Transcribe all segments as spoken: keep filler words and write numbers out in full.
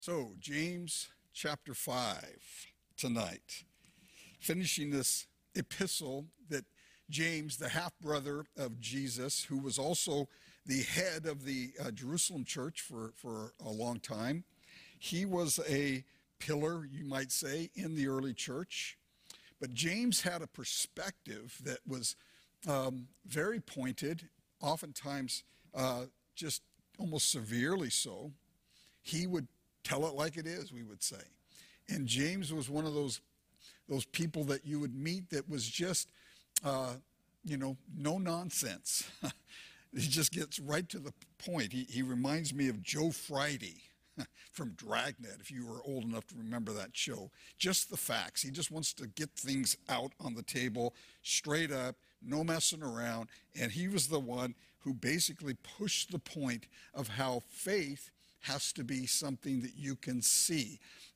So, James chapter five tonight, finishing this epistle that James, the half-brother of Jesus, who was also the head of the uh, Jerusalem church for, for a long time, he was a pillar, you might say, in the early church. But James had a perspective that was um, very pointed, oftentimes uh, just almost severely so. He would tell it like it is, we would say. And James was one of those those people that you would meet that was just, uh, you know, no nonsense. He just gets right to the point. He, he reminds me of Joe Friday from Dragnet, if you were old enough to remember that show. Just the facts. He just wants to get things out on the table, straight up, no messing around. And he was the one who basically pushed the point of how faith has to be something that you can see.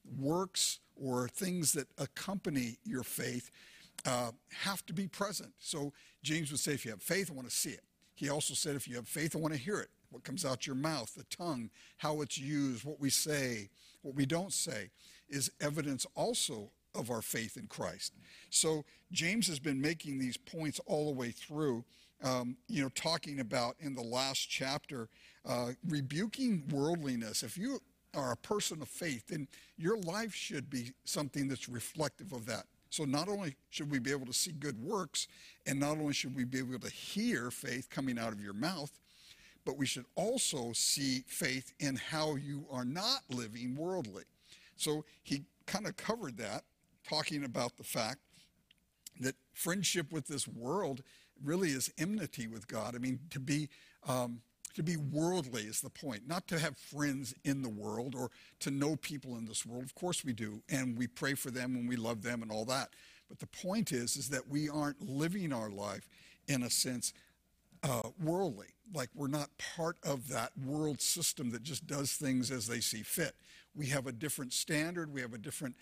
Works or things that accompany your faith uh, have to be present. So James would say, if you have faith, I want to see it. He also said, if you have faith, I want to hear it. What comes out your mouth, the tongue, how it's used, what we say, what we don't say, is evidence also of our faith in Christ. So James has been making these points all the way through, um, you know, talking about in the last chapter, uh, rebuking worldliness. If you are a person of faith, then your life should be something that's reflective of that. So not only should we be able to see good works, and not only should we be able to hear faith coming out of your mouth, but we should also see faith in how you are not living worldly. So he kind of covered that, talking about the fact that friendship with this world really is enmity with God. I mean, to be um, to be worldly is the point, not to have friends in the world or to know people in this world. Of course we do, and we pray for them and we love them and all that. But the point is, is that we aren't living our life in a sense uh, worldly, like we're not part of that world system that just does things as they see fit. We have a different standard. We have a different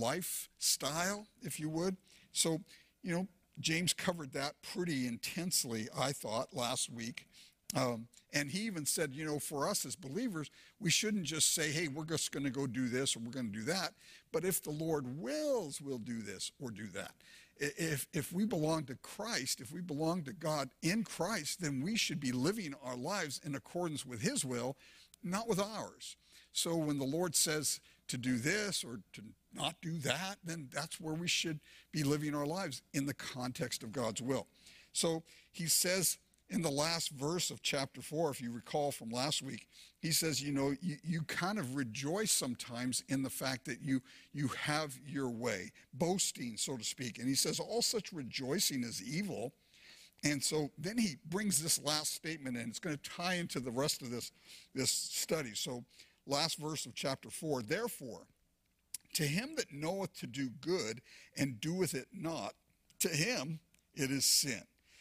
lifestyle, if you would. So, you know, James covered that pretty intensely, I thought, last week. Um, and he even said, you know, for us as believers, we shouldn't just say, hey, we're just going to go do this or we're going to do that. But if the Lord wills, we'll do this or do that. If, if we belong to Christ, if we belong to God in Christ, then we should be living our lives in accordance with his will, not with ours. So when the Lord says to do this or to not do that, then that's where we should be living our lives in the context of God's will. So he says in the last verse of chapter four, if you recall from last week, he says, you know, you, you kind of rejoice sometimes in the fact that you, you have your way, boasting, so to speak. And he says, all such rejoicing is evil. And so then he brings this last statement in. It's going to tie into the rest of this, this study. So last verse of chapter four, therefore, to him that knoweth to do good and doeth it not, to him it is sin.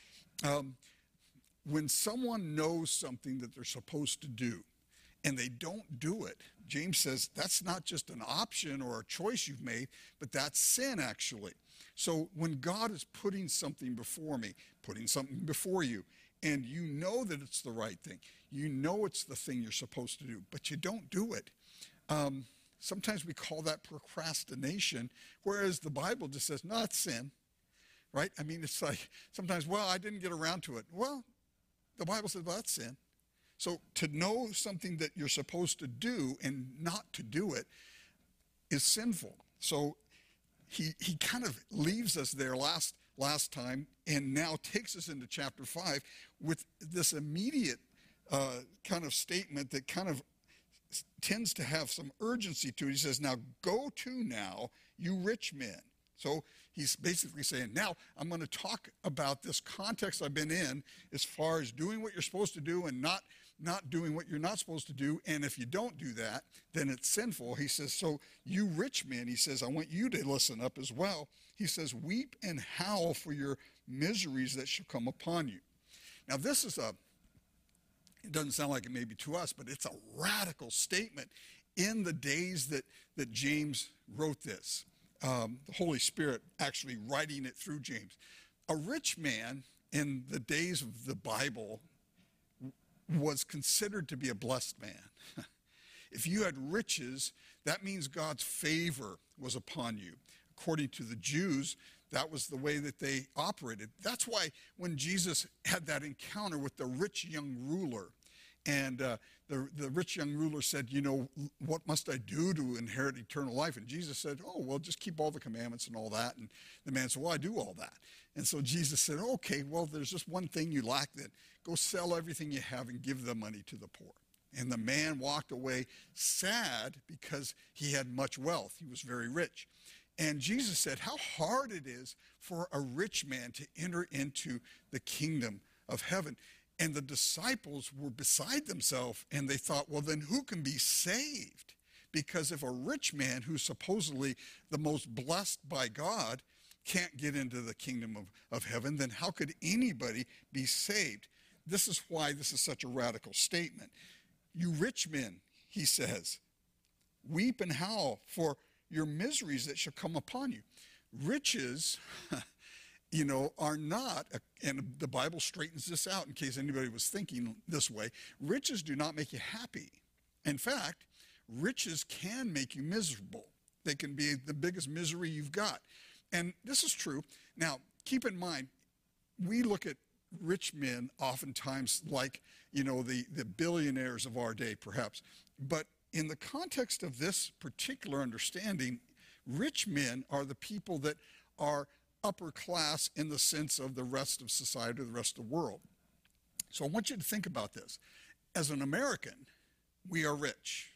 Um, when someone knows something that they're supposed to do and they don't do it, James says that's not just an option or a choice you've made, but that's sin actually. So when God is putting something before me, putting something before you, and you know that it's the right thing, you know it's the thing you're supposed to do, but you don't do it. Um, sometimes we call that procrastination, whereas the Bible just says, no, it's sin, right? I mean, it's like sometimes, well, I didn't get around to it. Well, the Bible says, well, that's sin. So to know something that you're supposed to do and not to do it is sinful. So he he kind of leaves us there last last time and now takes us into chapter five with this immediate uh, kind of statement that kind of tends to have some urgency to it. He says, now go to now, you rich men. So he's basically saying, now I'm going to talk about this context I've been in as far as doing what you're supposed to do and not, not doing what you're not supposed to do. And if you don't do that, then it's sinful. He says, so you rich men, he says, I want you to listen up as well. He says, weep and howl for your miseries that shall come upon you. Now this is a, it doesn't sound like it may be to us, but it's a radical statement in the days that, that James wrote this. Um, the Holy Spirit actually writing it through James. A rich man in the days of the Bible was considered to be a blessed man. If you had riches, that means God's favor was upon you. According to the Jews, that was the way that they operated. That's why when Jesus had that encounter with the rich young ruler, and uh, the, the rich young ruler said, you know, what must I do to inherit eternal life? And Jesus said, oh, well, just keep all the commandments and all that. And the man said, well, I do all that. And so Jesus said, okay, well, there's just one thing you lack then. Go sell everything you have and give the money to the poor. And the man walked away sad because he had much wealth. He was very rich. And Jesus said, how hard it is for a rich man to enter into the kingdom of heaven. And the disciples were beside themselves, and they thought, well, then who can be saved? Because if a rich man who's supposedly the most blessed by God can't get into the kingdom of, of heaven, then how could anybody be saved? This is why this is such a radical statement. You rich men, he says, weep and howl for your miseries that shall come upon you. Riches, you know, are not, a, and the Bible straightens this out in case anybody was thinking this way, riches do not make you happy. In fact, riches can make you miserable. They can be the biggest misery you've got. And this is true. Now, keep in mind, we look at rich men oftentimes like, you know, the, the billionaires of our day, perhaps. But in the context of this particular understanding, rich men are the people that are upper class in the sense of the rest of society, or the rest of the world. So I want you to think about this. As an American, we are rich.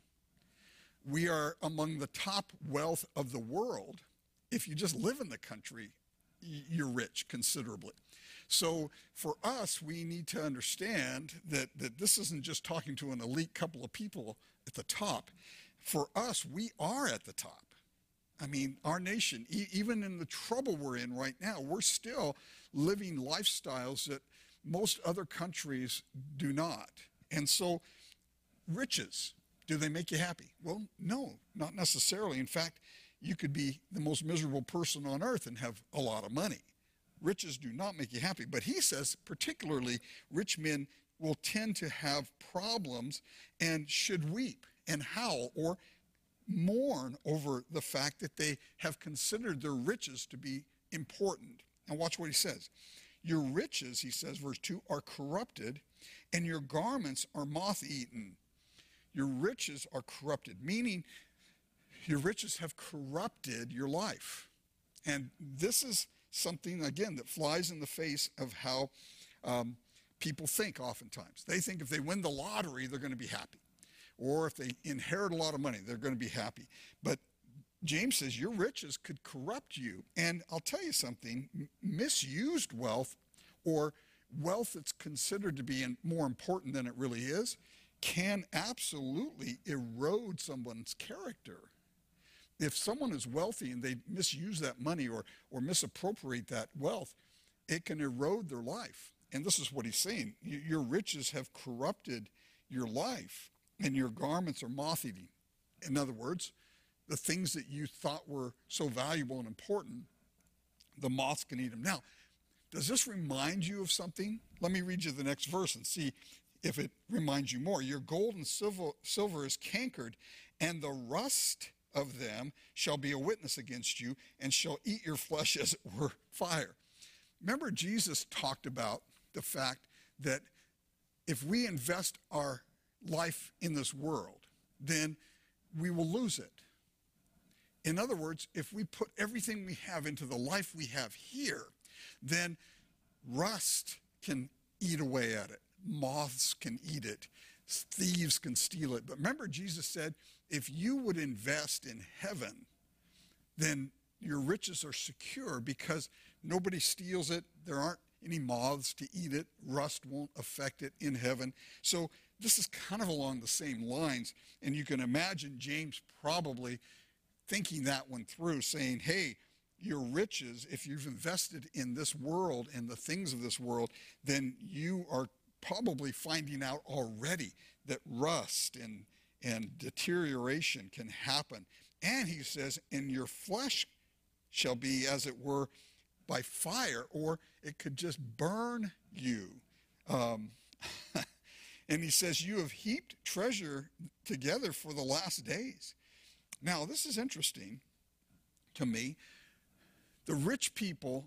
We are among the top wealth of the world. If you just live in the country, you're rich considerably. So for us, we need to understand that, that this isn't just talking to an elite couple of people at the top. For us, we are at the top. I mean, our nation, e- even in the trouble we're in right now, we're still living lifestyles that most other countries do not. And so riches, do they make you happy? Well, no, not necessarily. In fact, you could be the most miserable person on earth and have a lot of money. Riches do not make you happy. But he says, particularly, rich men will tend to have problems and should weep and howl or mourn over the fact that they have considered their riches to be important. And watch what he says. Your riches, he says, verse two, are corrupted, and your garments are moth-eaten. Your riches are corrupted, meaning your riches have corrupted your life. And this is something, again, that flies in the face of how um, people think oftentimes. They think if they win the lottery, they're going to be happy. Or if they inherit a lot of money, they're going to be happy. But James says your riches could corrupt you. And I'll tell you something, misused wealth, or wealth that's considered to be more important than it really is, can absolutely erode someone's character. If someone is wealthy and they misuse that money or, or misappropriate that wealth, it can erode their life. And this is what he's saying. Your riches have corrupted your life, and your garments are moth-eating. In other words, the things that you thought were so valuable and important, the moths can eat them. Now, does this remind you of something? Let me read you the next verse and see if it reminds you more. Your gold and silver, silver is cankered, and the rust of them shall be a witness against you, and shall eat your flesh as it were fire. Remember, Jesus talked about the fact that if we invest our life in this world, then we will lose it. In other words, if we put everything we have into the life we have here, then rust can eat away at it. Moths can eat it. Thieves can steal it. But remember, Jesus said, if you would invest in heaven, then your riches are secure because nobody steals it. There aren't any moths to eat it. Rust won't affect it in heaven. So this is kind of along the same lines. And you can imagine James probably thinking that one through, saying, hey, your riches, if you've invested in this world and the things of this world, then you are probably finding out already that rust and, and deterioration can happen. And he says, and your flesh shall be, as it were, by fire, or it could just burn you. Um, and he says, you have heaped treasure together for the last days. Now, this is interesting to me. The rich people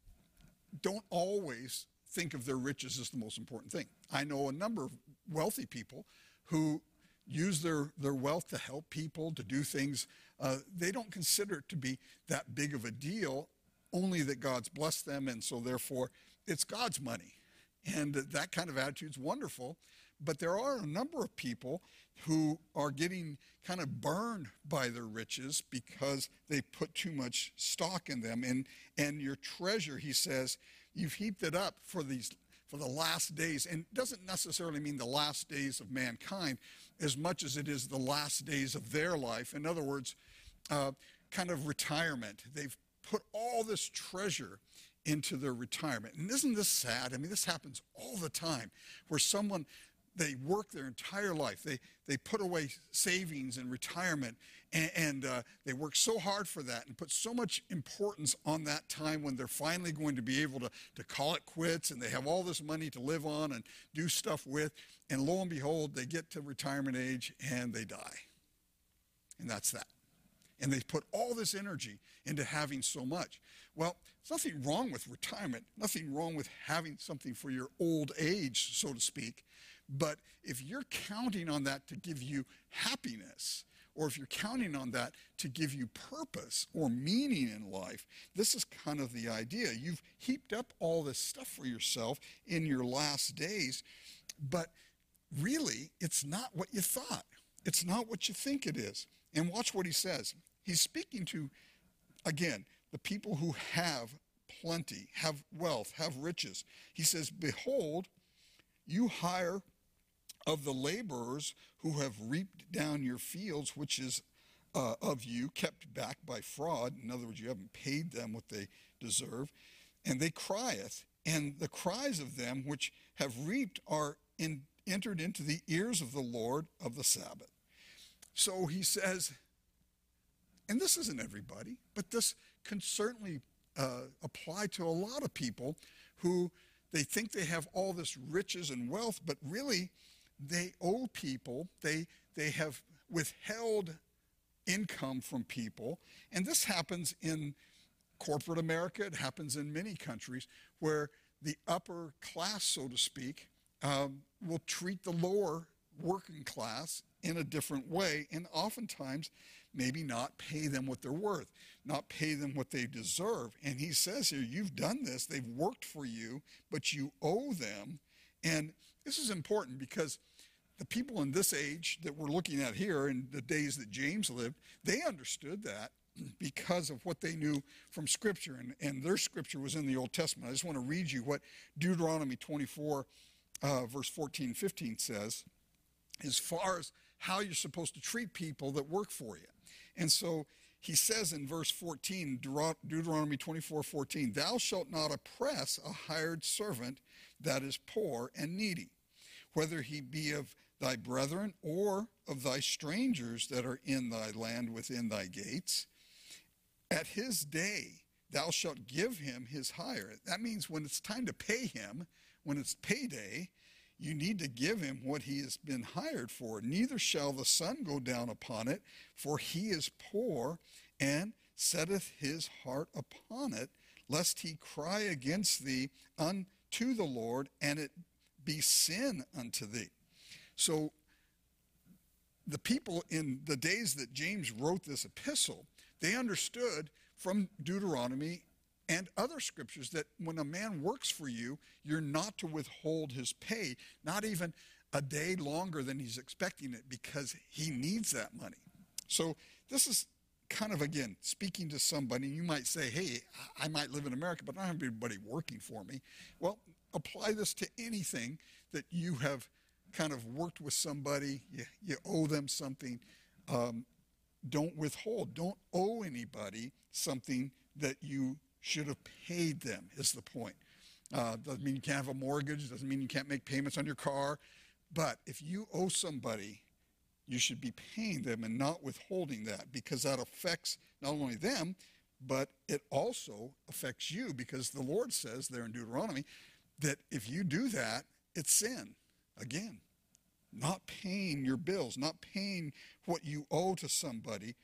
don't always think of their riches as the most important thing. I know a number of wealthy people who use their, their wealth to help people, to do things. Uh, they don't consider it to be that big of a deal, only that God's blessed them, and so therefore it's God's money. And that kind of attitude's wonderful. But there are a number of people who are getting kind of burned by their riches because they put too much stock in them. And, and your treasure, he says, you've heaped it up for these for the last days. And it doesn't necessarily mean the last days of mankind as much as it is the last days of their life. In other words, uh, kind of retirement. They've put all this treasure into their retirement. And isn't this sad? I mean, this happens all the time where someone, they work their entire life. They they put away savings and retirement, and, and uh, they work so hard for that and put so much importance on that time when they're finally going to be able to, to call it quits, and they have all this money to live on and do stuff with. And lo and behold, they get to retirement age and they die. And that's that. And they put all this energy into having so much. Well, there's nothing wrong with retirement, nothing wrong with having something for your old age, so to speak. But if you're counting on that to give you happiness, or if you're counting on that to give you purpose or meaning in life, this is kind of the idea. You've heaped up all this stuff for yourself in your last days, but really, it's not what you thought. It's not what you think it is. And watch what he says. He's speaking to, again, the people who have plenty, have wealth, have riches. He says, behold, you hire of the laborers who have reaped down your fields, which is uh, of you, kept back by fraud. In other words, you haven't paid them what they deserve. And they crieth, and the cries of them which have reaped are in, entered into the ears of the Lord of the Sabbath. So he says, and this isn't everybody, but this can certainly uh, apply to a lot of people who they think they have all this riches and wealth, but really they owe people. They, they have withheld income from people. And this happens in corporate America. It happens in many countries where the upper class, so to speak, um, will treat the lower working class in a different way, and oftentimes maybe not pay them what they're worth, not pay them what they deserve. And he says here, you've done this, they've worked for you, but you owe them. And this is important because the people in this age that we're looking at here, in the days that James lived, they understood that because of what they knew from Scripture, and, and their Scripture was in the Old Testament. I just want to read you what Deuteronomy twenty-four, uh, verse fourteen, fifteen says, as far as how you're supposed to treat people that work for you. And so he says in verse fourteen, Deuteronomy twenty-four, fourteen, thou shalt not oppress a hired servant that is poor and needy, whether he be of thy brethren or of thy strangers that are in thy land within thy gates. At his day thou shalt give him his hire. That means when it's time to pay him, when it's payday, you need to give him what he has been hired for. Neither shall the sun go down upon it, for he is poor, and setteth his heart upon it, lest he cry against thee unto the Lord, and it be sin unto thee. So the people in the days that James wrote this epistle, they understood from Deuteronomy and other scriptures that when a man works for you, you're not to withhold his pay, not even a day longer than he's expecting it, because he needs that money. So this is kind of, again, speaking to somebody. You might say, hey, I might live in America, but I don't have anybody working for me. Well, apply this to anything that you have kind of worked with somebody, you, you owe them something. Um, don't withhold. Don't owe anybody something that you should have paid them, is the point. Uh, doesn't mean you can't have a mortgage, doesn't mean you can't make payments on your car, but if you owe somebody, you should be paying them and not withholding that, because that affects not only them, but it also affects you, because the Lord says there in Deuteronomy that if you do that, it's sin. Again, not paying your bills, not paying what you owe to somebody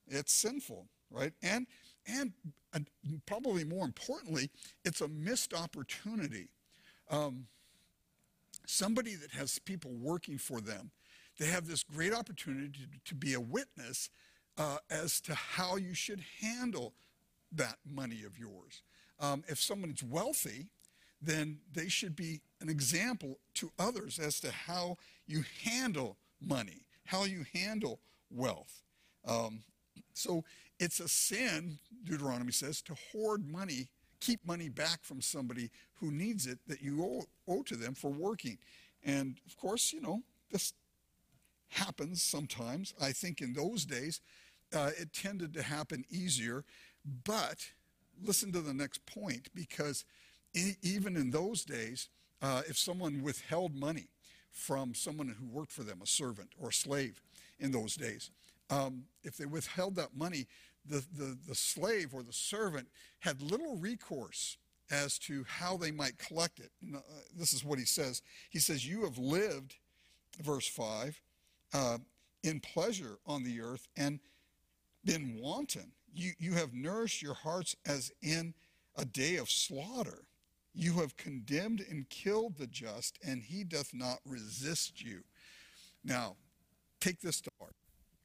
It's sinful, right? And and uh, probably more importantly, it's a missed opportunity. Um, somebody that has people working for them, they have this great opportunity to, to be a witness uh, as to how you should handle that money of yours. Um, if someone's wealthy, then they should be an example to others as to how you handle money, how you handle wealth. Um, so it's a sin, Deuteronomy says, to hoard money, keep money back from somebody who needs it that you owe, owe to them for working. And of course, you know, this happens sometimes. I think in those days, uh, it tended to happen easier. But listen to the next point, because e- even in those days, uh, if someone withheld money from someone who worked for them, a servant or a slave in those days, um, if they withheld that money, the, the, the slave or the servant had little recourse as to how they might collect it. And, uh, this is what he says. He says, you have lived, verse five, uh, in pleasure on the earth and been wanton. You, you have nourished your hearts as in a day of slaughter. You have condemned and killed the just, and he doth not resist you. Now, take this to heart.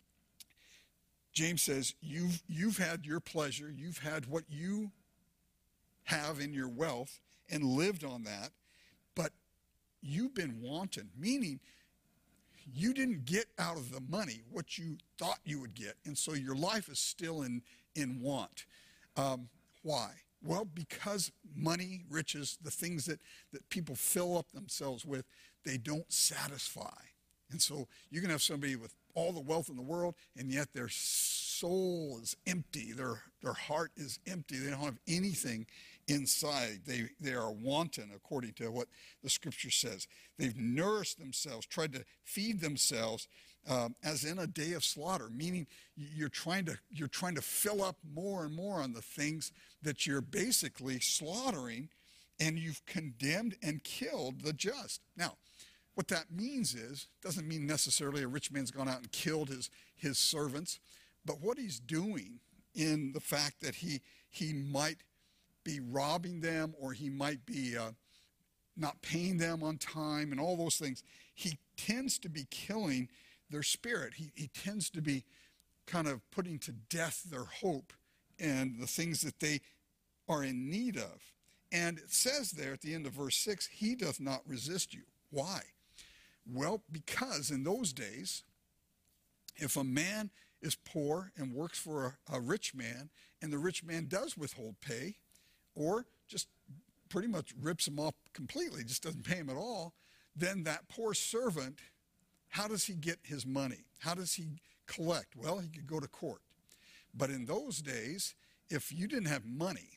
James says, you've, you've had your pleasure, you've had what you have in your wealth and lived on that, but you've been wanton, meaning you didn't get out of the money what you thought you would get, and so your life is still in, in want. Um, why? Well, because money, riches, the things that, that people fill up themselves with, they don't satisfy. And so you can have somebody with all the wealth in the world, and yet their soul is empty. Their, their heart is empty. They don't have anything inside. They, they are wanton, according to what the scripture says. They've nourished themselves, tried to feed themselves um, as in a day of slaughter, meaning you're trying to, you're trying to fill up more and more on the things that you're basically slaughtering, and you've condemned and killed the just. Now, what that means is, doesn't mean necessarily a rich man's gone out and killed his, his servants, but what he's doing in the fact that he, he might be robbing them, or he might be uh, not paying them on time and all those things, he tends to be killing their spirit. He, he tends to be kind of putting to death their hope and the things that they are in need of. And it says there at the end of verse six, he doth not resist you. Why? Well, because in those days, if a man is poor and works for a, a rich man, and the rich man does withhold pay, or just pretty much rips him off completely, just doesn't pay him at all, then that poor servant, how does he get his money? How does he collect? Well, he could go to court. But in those days, if you didn't have money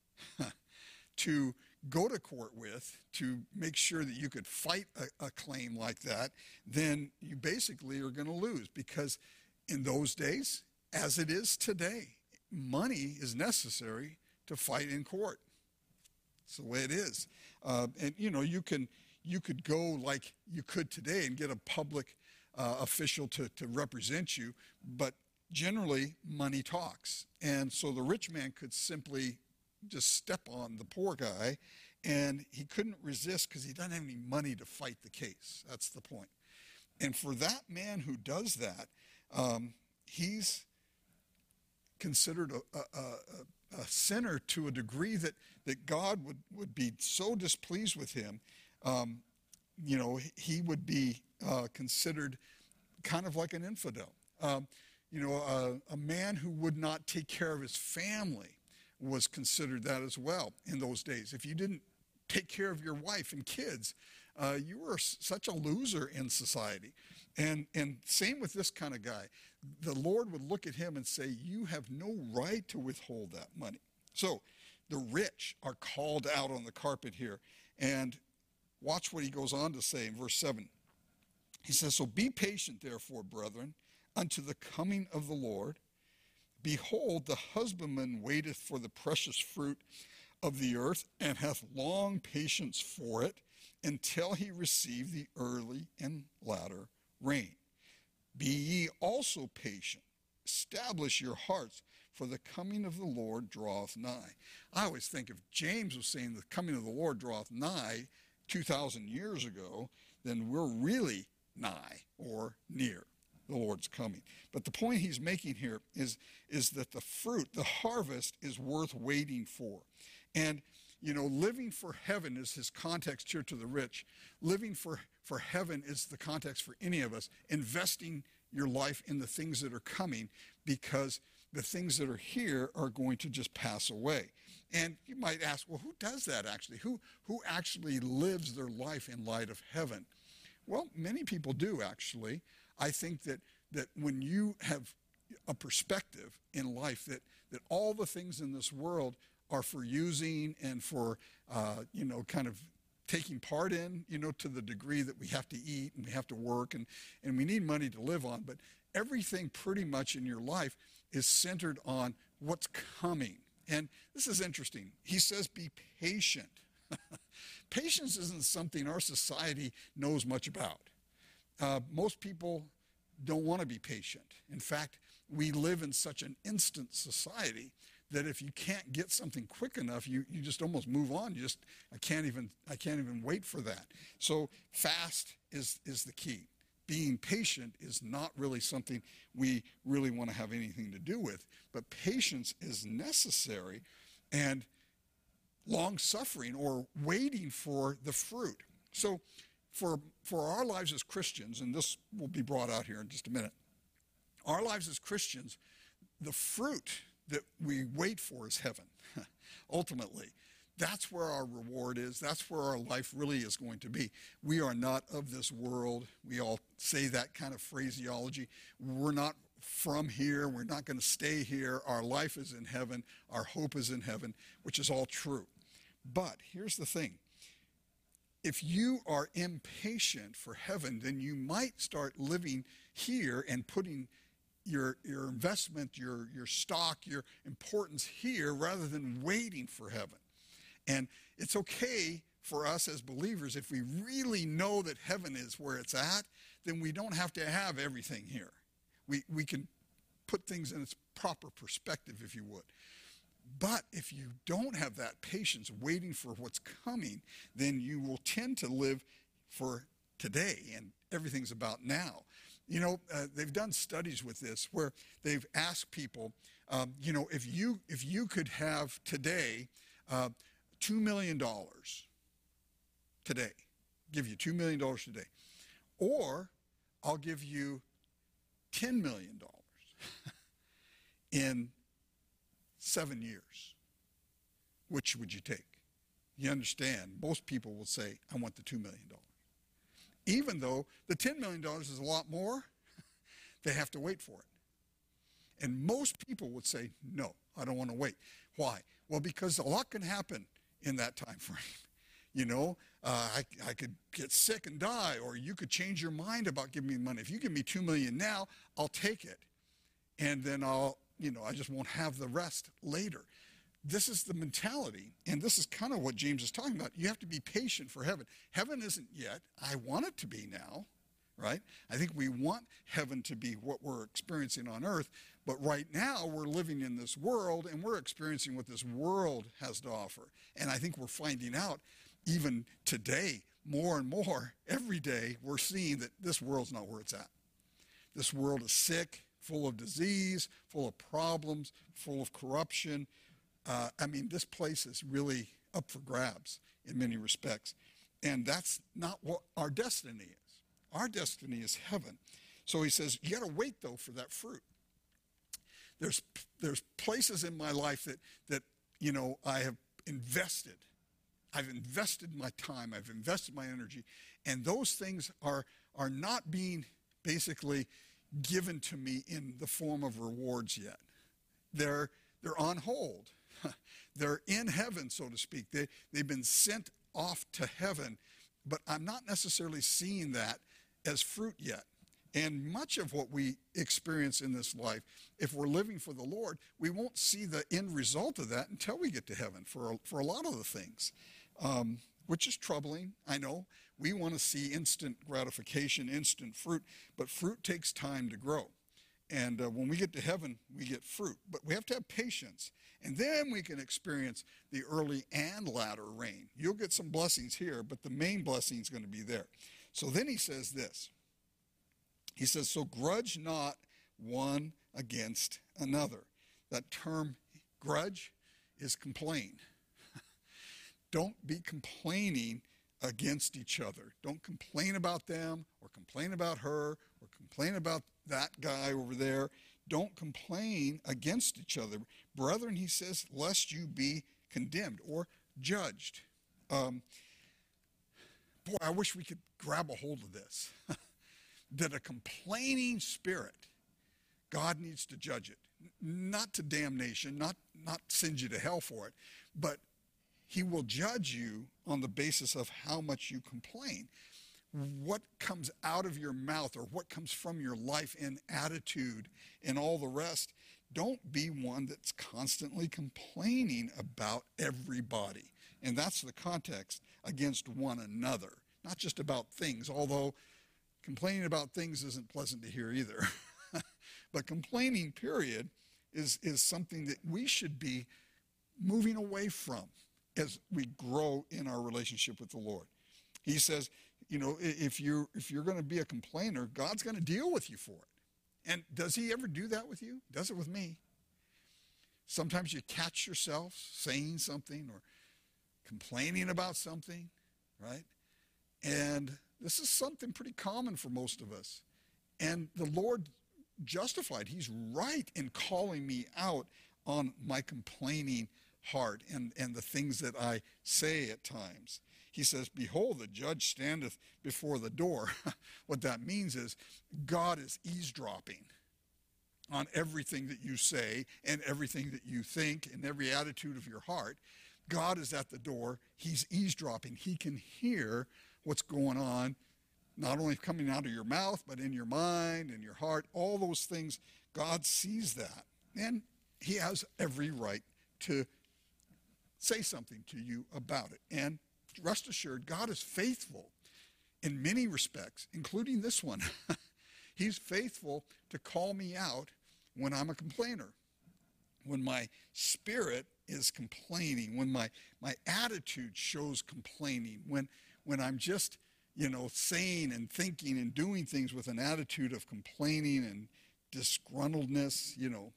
to go to court with to make sure that you could fight a, a claim like that, then you basically are going to lose, because in those days, as it is today, money is necessary to fight in court. It's the way it is. Uh, and, you know, you can you could go like you could today and get a public uh, official to, to represent you, but generally money talks. And so the rich man could simply just step on the poor guy, and he couldn't resist because he doesn't have any money to fight the case. That's the point. And for that man who does that, um, he's considered a, a, a, a sinner to a degree that, that God would, would be so displeased with him. Um, you know, he would be uh, considered kind of like an infidel. Um, you know, a, a man who would not take care of his family was considered that as well in those days. If you didn't take care of your wife and kids, uh, you were such a loser in society. And, and same with this kind of guy. The Lord would look at him and say, you have no right to withhold that money. So the rich are called out on the carpet here. And watch what he goes on to say in verse seven. He says, so be patient, therefore, brethren, unto the coming of the Lord. Behold, the husbandman waiteth for the precious fruit of the earth, and hath long patience for it, until he receive the early and latter rain. Be ye also patient. establish your hearts, for the coming of the Lord draweth nigh. I always think if James was saying the coming of the Lord draweth nigh two thousand years ago, then we're really nigh or near the Lord's coming. But the point he's making here is, is that the fruit, the harvest, is worth waiting for. And, you know, living for heaven is his context here to the rich. Living for, for heaven is the context for any of us. Investing your life in the things that are coming, because the things that are here are going to just pass away. And you might ask, well, who does that actually? Who, who actually lives their life in light of heaven? Well, many people do actually. I think that, that when you have a perspective in life that, that all the things in this world are for using and for, uh, you know, kind of taking part in, you know, to the degree that we have to eat and we have to work and, and we need money to live on. But everything pretty much in your life is centered on what's coming. And this is interesting. He says, be patient. Patience isn't something our society knows much about. Uh, most people don't want to be patient. In fact, we live in such an instant society that if you can't get something quick enough, you, you just almost move on. You just, I can't even, I can't even wait for that. So fast is, is the key. Being patient is not really something we really want to have anything to do with, but patience is necessary, and long-suffering or waiting for the fruit. So for, for our lives as Christians, and this will be brought out here in just a minute, our lives as Christians, the fruit that we wait for is heaven, ultimately. That's where our reward is. That's where our life really is going to be. We are not of this world. We all say that kind of phraseology. We're not from here. We're not going to stay here. Our life is in heaven. Our hope is in heaven, which is all true. But here's the thing. If you are impatient for heaven, then you might start living here and putting your, your investment, your, your stock, your importance here rather than waiting for heaven. And it's okay for us as believers, if we really know that heaven is where it's at, then we don't have to have everything here. We, we can put things in its proper perspective, if you would. But if you don't have that patience waiting for what's coming, then you will tend to live for today, and everything's about now. You know, uh, they've done studies with this where they've asked people, um, you know, if you, if you could have today uh, two million dollars today, give you two million dollars today, or I'll give you ten million dollars in seven years. Which would you take? You understand, most people will say, I want the two million dollars. Even though the ten million dollars is a lot more, they have to wait for it. And most people would say, no, I don't want to wait. Why? Well, because a lot can happen in that time frame. You know, uh, I, I could get sick and die, or you could change your mind about giving me money. If you give me two million dollars now, I'll take it. And then I'll, you know, I just won't have the rest later. This is the mentality, and this is kind of what James is talking about. You have to be patient for heaven. Heaven isn't yet. I want it to be now, right? I think we want heaven to be what we're experiencing on earth, but right now we're living in this world, and we're experiencing what this world has to offer. And I think we're finding out even today, more and more, every day, we're seeing that this world's not where it's at. This world is sick, full of disease, full of problems, full of corruption. Uh, I mean, this place is really up for grabs in many respects. And that's not what our destiny is. Our destiny is heaven. So he says, you got to wait, though, for that fruit. There's, there's places in my life that, that, you know, I have invested. I've invested my time. I've invested my energy. And those things are, are not being basically given to me in the form of rewards yet. They're, they're on hold. They're in heaven, so to speak. They, they've been sent off to heaven, but I'm not necessarily seeing that as fruit yet. And much of what we experience in this life, if we're living for the Lord, we won't see the end result of that until we get to heaven for, for a lot of the things, um, which is troubling. I know we want to see instant gratification, instant fruit, but fruit takes time to grow. And uh, when we get to heaven, we get fruit. But we have to have patience. And then we can experience the early and latter rain. You'll get some blessings here, but the main blessing is going to be there. So then he says this. He says, so grudge not one against another. That term grudge is complain. Don't be complaining against each other. Don't complain about them or complain about her or complain about that guy over there. Don't complain against each other. Brethren, he says, lest you be condemned or judged. Um, boy, I wish we could grab a hold of this. That a complaining spirit, God needs to judge it. Not to damnation, not, not send you to hell for it, but he will judge you on the basis of how much you complain. What comes out of your mouth or what comes from your life in attitude and all the rest. Don't be one that's constantly complaining about everybody. And that's the context, against one another, not just about things, although complaining about things isn't pleasant to hear either. But complaining, period, is, is something that we should be moving away from as we grow in our relationship with the Lord. He says, you know, if you're, if you're going to be a complainer, God's going to deal with you for it. And does he ever do that with you? He does it with me. Sometimes you catch yourself saying something or complaining about something, right? And this is something pretty common for most of us. And the Lord justified. He's right in calling me out on my complaining heart and, and the things that I say at times. He says, behold, the judge standeth before the door. What that means is God is eavesdropping on everything that you say and everything that you think and every attitude of your heart. God is at the door. He's eavesdropping. He can hear what's going on, not only coming out of your mouth, but in your mind and your heart, all those things. God sees that. And he has every right to say something to you about it. And rest assured, God is faithful in many respects, including this one. He's faithful to call me out when I'm a complainer, when my spirit is complaining, when my, my attitude shows complaining, when, when I'm just, you know, saying and thinking and doing things with an attitude of complaining and disgruntledness. You know,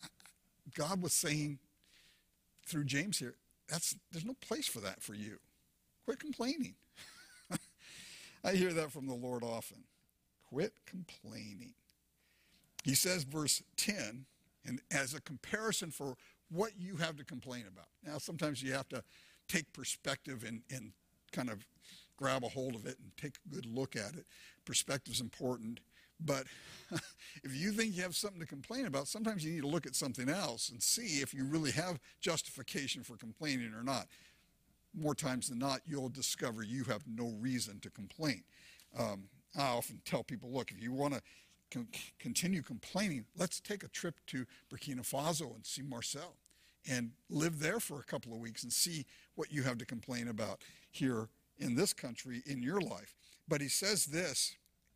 God was saying through James here, that's, there's no place for that for you. Quit complaining. I hear that from the Lord often. Quit complaining. He says, verse ten, and as a comparison for what you have to complain about. Now, sometimes you have to take perspective and, and kind of grab a hold of it and take a good look at it. Perspective's important. But if you think you have something to complain about, sometimes you need to look at something else and see if you really have justification for complaining or not. More times than not, you'll discover you have no reason to complain. Um, I often tell people, look, if you want to con- continue complaining, let's take a trip to Burkina Faso and see Marcel and live there for a couple of weeks and see what you have to complain about here in this country in your life. But he says this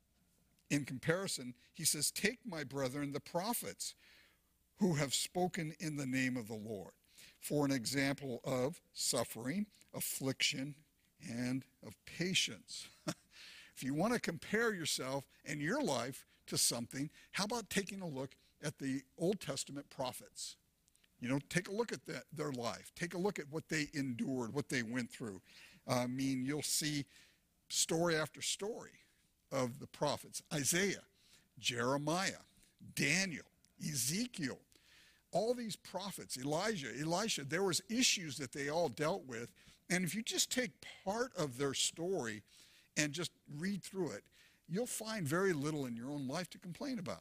in comparison. He says, take my brethren, the prophets, who have spoken in the name of the Lord, for an example of suffering, affliction, and of patience. If you want to compare yourself and your life to something, how about taking a look at the Old Testament prophets? You know, take a look at that, their life. Take a look at what they endured, what they went through. Uh, I mean, you'll see story after story of the prophets. Isaiah, Jeremiah, Daniel, Ezekiel, all these prophets, Elijah, Elisha, there was issues that they all dealt with. And if you just take part of their story and just read through it, you'll find very little in your own life to complain about.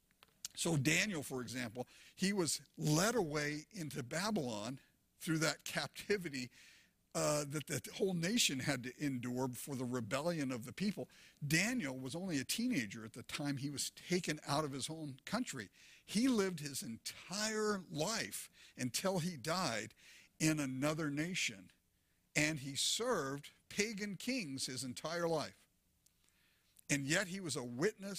So Daniel, for example, he was led away into Babylon through that captivity uh, that the whole nation had to endure for the rebellion of the people. Daniel was only a teenager at the time he was taken out of his own country. He lived his entire life until he died in another nation. And he served pagan kings his entire life. And yet he was a witness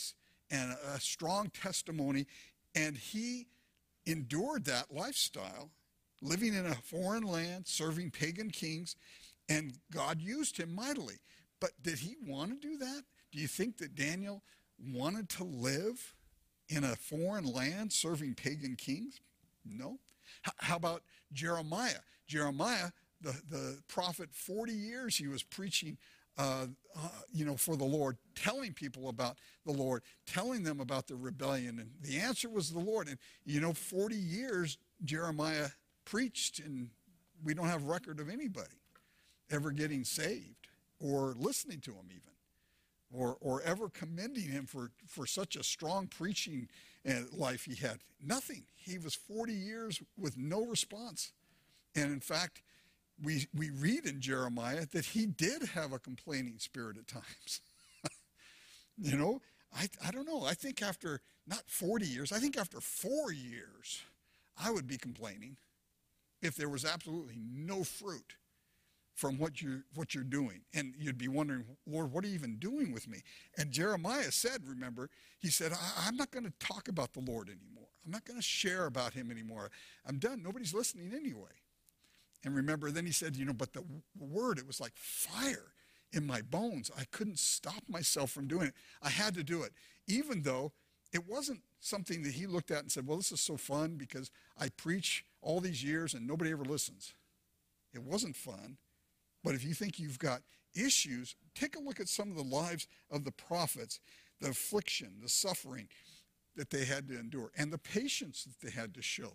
and a strong testimony, and he endured that lifestyle, living in a foreign land, serving pagan kings, and God used him mightily. But did he want to do that? Do you think that Daniel wanted to live in a foreign land serving pagan kings? No. H- how about Jeremiah? Jeremiah, the, the prophet, forty years he was preaching Uh, uh, you know, for the Lord, telling people about the Lord, telling them about the rebellion. And the answer was the Lord. And, you know, forty years Jeremiah preached, and we don't have record of anybody ever getting saved or listening to him even, or, or ever commending him for, for such a strong preaching life he had. Nothing. He was forty years with no response. And in fact, We, we read in Jeremiah that he did have a complaining spirit at times. You know, I, I don't know. I think after not forty years, I think after four years, I would be complaining if there was absolutely no fruit from what you're, what you're doing. And you'd be wondering, Lord, what are you even doing with me? And Jeremiah said, remember, he said, I, I'm not going to talk about the Lord anymore. I'm not going to share about him anymore. I'm done. Nobody's listening anyway. And remember, then he said, you know, but the word, it was like fire in my bones. I couldn't stop myself from doing it. I had to do it, even though it wasn't something that he looked at and said, well, this is so fun because I preach all these years and nobody ever listens. It wasn't fun. But if you think you've got issues, take a look at some of the lives of the prophets, the affliction, the suffering that they had to endure, and the patience that they had to show.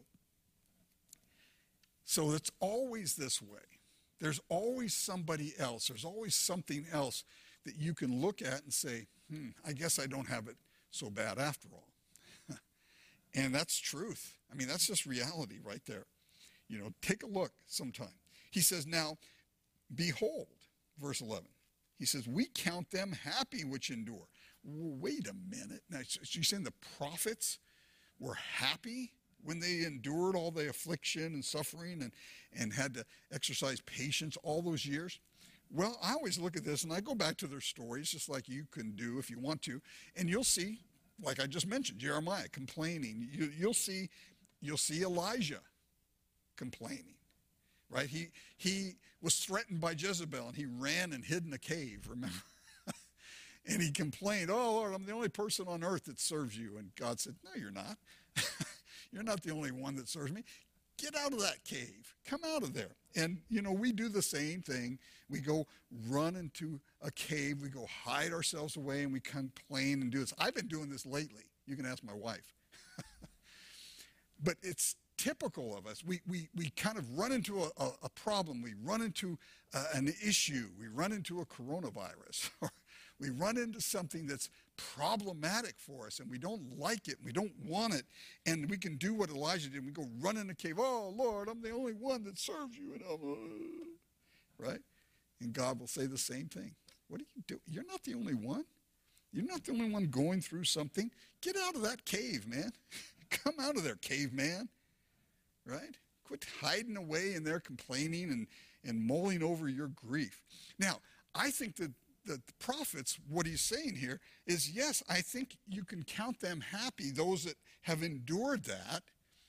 So it's always this way. There's always somebody else. There's always something else that you can look at and say, hmm, I guess I don't have it so bad after all. And that's truth. I mean, that's just reality right there. You know, take a look sometime. He says, now, behold, verse eleven. He says, we count them happy which endure. Wait a minute. Now, so you're saying the prophets were happy when they endured all the affliction and suffering and, and had to exercise patience all those years? Well, I always look at this and I go back to their stories, just like you can do if you want to, and you'll see, like I just mentioned, Jeremiah complaining. You, you'll see, you'll see Elijah complaining, right? He he was threatened by Jezebel and he ran and hid in a cave. Remember? And he complained, "Oh Lord, I'm the only person on earth that serves you." And God said, "No, you're not. You're not the only one that serves me. Get out of that cave. Come out of there." And, you know, we do the same thing. We go run into a cave. We go hide ourselves away and we complain and do this. I've been doing this lately. You can ask my wife. But it's typical of us. We, we, we kind of run into a, a, a problem. We run into uh, an issue. We run into a coronavirus. Or we run into something that's problematic for us and we don't like it, we don't want it, and we can do what Elijah did. We go run in the cave. "Oh Lord, I'm the only one that serves you," and I'm, uh, right? And God will say the same thing. What are you doing? You're not the only one. You're not the only one going through something. Get out of that cave, man. Come out of there, caveman. Right? Quit hiding away in there complaining and, and mulling over your grief. Now, I think that the prophets, what he's saying here is, yes, I think you can count them happy, those that have endured that.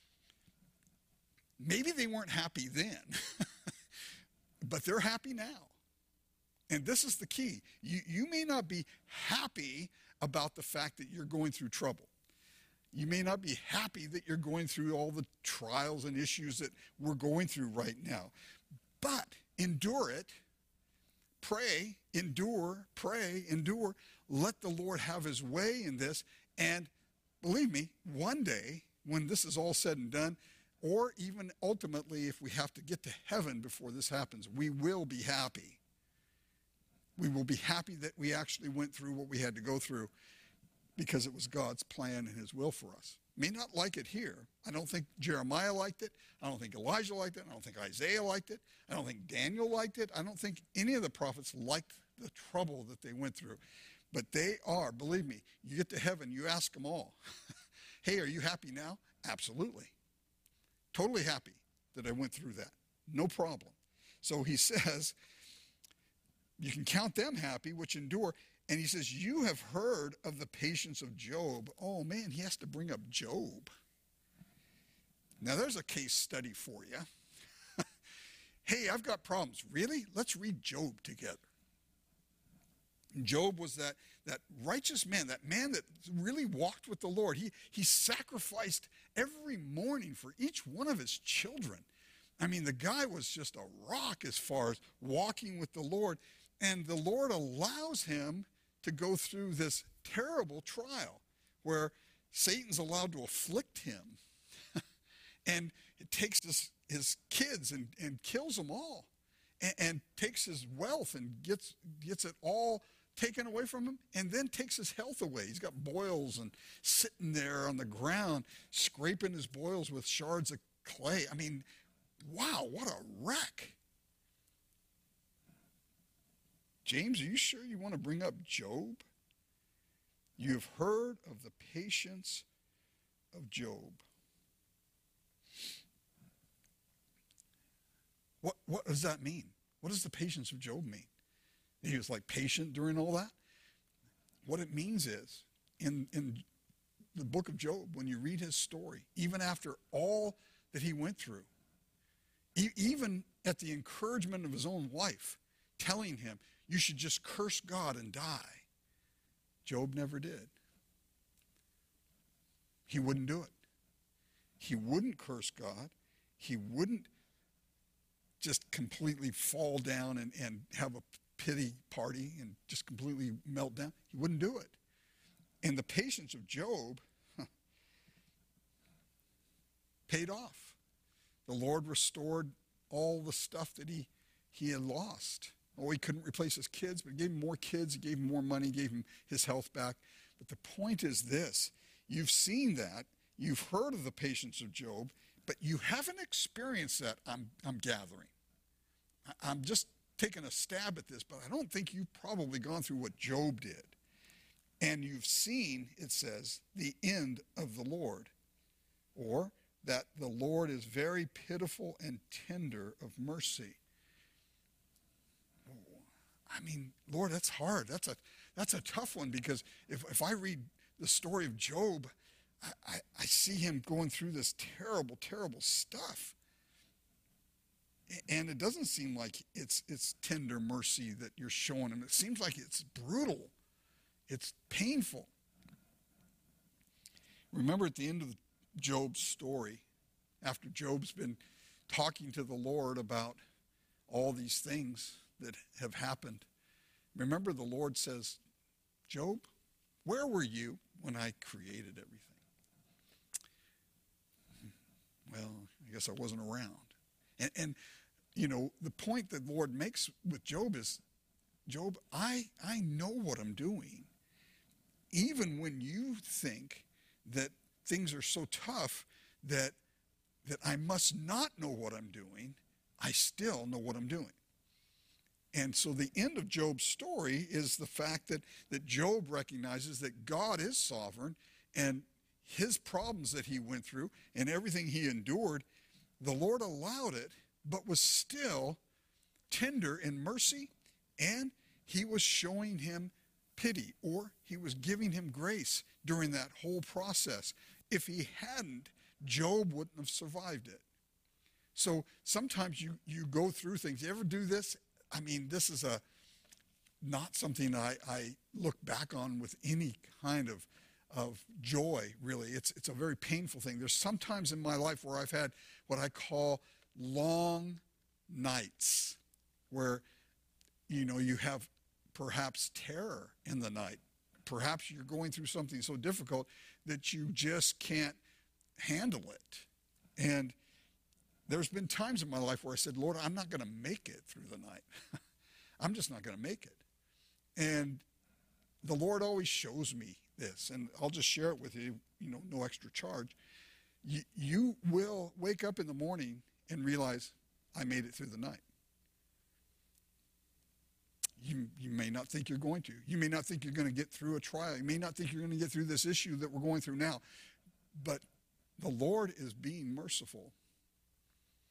Maybe they weren't happy then, but they're happy now. And this is the key. You, you may not be happy about the fact that you're going through trouble. You may not be happy that you're going through all the trials and issues that we're going through right now, but endure it. Pray, endure, pray, endure. Let the Lord have his way in this. And believe me, one day when this is all said and done, or even ultimately if we have to get to heaven before this happens, we will be happy. We will be happy that we actually went through what we had to go through because it was God's plan and his will for us. May not like it here. I don't think Jeremiah liked it. I don't think Elijah liked it. I don't think Isaiah liked it. I don't think Daniel liked it. I don't think any of the prophets liked the trouble that they went through. But they are, believe me, you get to heaven, you ask them all, "Hey, are you happy now?" Absolutely. Totally happy that I went through that. No problem. So he says, you can count them happy, which endure. And he says, you have heard of the patience of Job. Oh, man, he has to bring up Job. Now, there's a case study for you. Hey, I've got problems. Really? Let's read Job together. Job was that, that righteous man, that man that really walked with the Lord. He, he sacrificed every morning for each one of his children. I mean, the guy was just a rock as far as walking with the Lord. And the Lord allows him to go through this terrible trial where Satan's allowed to afflict him. And it takes his, his kids and, and kills them all. And, and takes his wealth and gets, gets it all taken away from him, and then takes his health away. He's got boils and sitting there on the ground, scraping his boils with shards of clay. I mean, wow, what a wreck. James, are you sure you want to bring up Job? You've heard of the patience of Job. What, what does that mean? What does the patience of Job mean? He was like patient during all that? What it means is, in, in the book of Job, when you read his story, even after all that he went through, e- even at the encouragement of his own wife, telling him, you should just curse God and die, Job never did. He wouldn't do it. He wouldn't curse God. He wouldn't just completely fall down and, and have a pity party and just completely melt down. He wouldn't do it. And the patience of Job huh, paid off. The Lord restored all the stuff that he, he had lost. Oh, he couldn't replace his kids, but he gave him more kids, he gave him more money, gave him his health back. But the point is this, you've seen that, you've heard of the patience of Job, but you haven't experienced that, I'm, I'm gathering. I, I'm just taking a stab at this, but I don't think you've probably gone through what Job did. And you've seen, it says, the end of the Lord, or that the Lord is very pitiful and tender of mercy. I mean, Lord, that's hard. That's a that's a tough one, because if, if I read the story of Job, I, I, I see him going through this terrible, terrible stuff. And it doesn't seem like it's it's tender mercy that you're showing him. It seems like it's brutal. It's painful. Remember at the end of Job's story, after Job's been talking to the Lord about all these things that have happened, remember the Lord says, Job, where were you when I created everything? Well, I guess I wasn't around. And, and you know, the point that the Lord makes with Job is, Job, I, I know what I'm doing. Even when you think that things are so tough that, that I must not know what I'm doing, I still know what I'm doing. And so the end of Job's story is the fact that, that Job recognizes that God is sovereign, and his problems that he went through and everything he endured, the Lord allowed it, but was still tender in mercy, and he was showing him pity, or he was giving him grace during that whole process. If he hadn't, Job wouldn't have survived it. So sometimes you, you go through things. You ever do this? I mean, this is a not something I, I look back on with any kind of, of joy, really. It's, it's a very painful thing. There's some times in my life where I've had what I call long nights, where, you know, you have perhaps terror in the night. Perhaps you're going through something so difficult that you just can't handle it. And there's been times in my life where I said, Lord, I'm not going to make it through the night. I'm just not going to make it. And the Lord always shows me this, and I'll just share it with you, you know, no extra charge. You, you will wake up in the morning and realize, I made it through the night. You, you may not think you're going to. You may not think you're going to get through a trial. You may not think you're going to get through this issue that we're going through now. But the Lord is being merciful,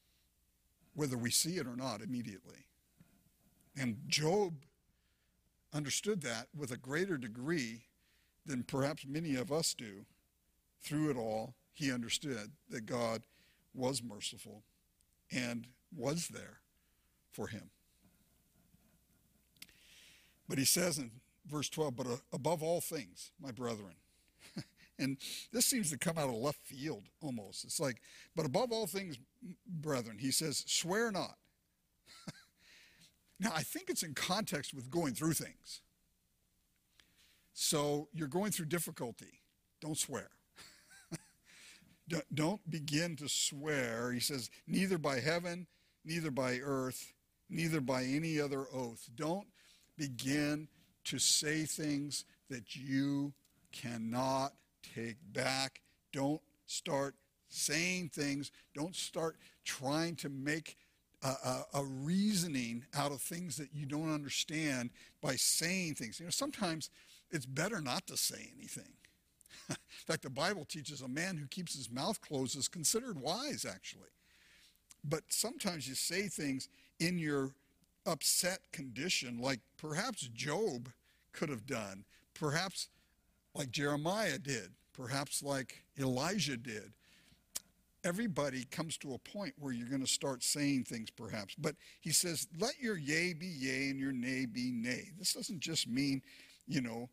whether we see it or not immediately. And Job understood that with a greater degree than perhaps many of us do. Through it all, he understood that God was merciful and was there for him. But he says in verse twelve, but above all things, my brethren. And this seems to come out of left field almost. It's like, but above all things, brethren, he says, swear not. Now, I think it's in context with going through things. So you're going through difficulty. Don't swear. Don't begin to swear. He says, neither by heaven, neither by earth, neither by any other oath. Don't begin to say things that you cannot take back. Don't start saying things. Don't start trying to make a, a, a reasoning out of things that you don't understand by saying things. You know, sometimes it's better not to say anything. In fact, the Bible teaches a man who keeps his mouth closed is considered wise, actually. But sometimes you say things in your upset condition, like perhaps Job could have done, perhaps like Jeremiah did, perhaps like Elijah did. Everybody comes to a point where you're going to start saying things perhaps. But he says, let your yea be yea and your nay be nay. This doesn't just mean, you know,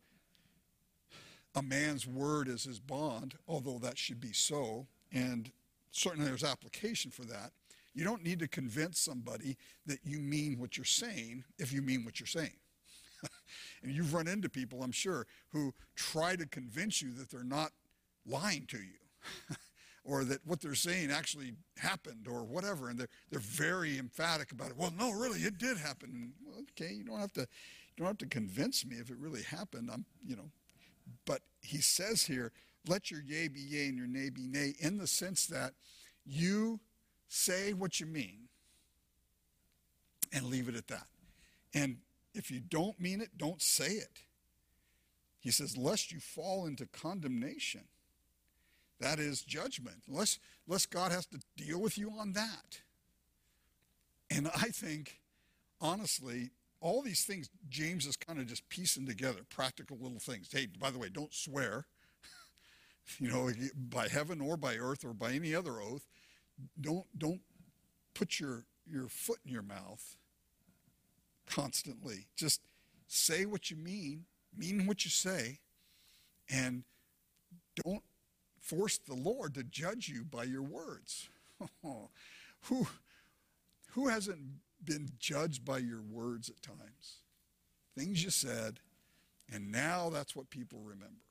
a man's word is his bond, although that should be so, and certainly there's application for that. You don't need to convince somebody that you mean what you're saying if you mean what you're saying. And you've run into people, I'm sure, who try to convince you that they're not lying to you or that what they're saying actually happened or whatever, and they're, they're very emphatic about it. Well, no, really, it did happen. And, well, okay, you don't have to, you don't have to convince me if it really happened. I'm, you know, but he says here, let your yea be yea and your nay be nay, in the sense that you say what you mean and leave it at that. And if you don't mean it, don't say it. He says, lest you fall into condemnation. That is judgment. Lest, lest God has to deal with you on that. And I think, honestly, all these things James is kind of just piecing together, practical little things. Hey, by the way, don't swear, you know, by heaven or by earth or by any other oath. Don't, don't put your, your foot in your mouth constantly. Just say what you mean, mean what you say, and don't force the Lord to judge you by your words. who, who hasn't been judged by your words at times? Things you said, and now that's what people remember.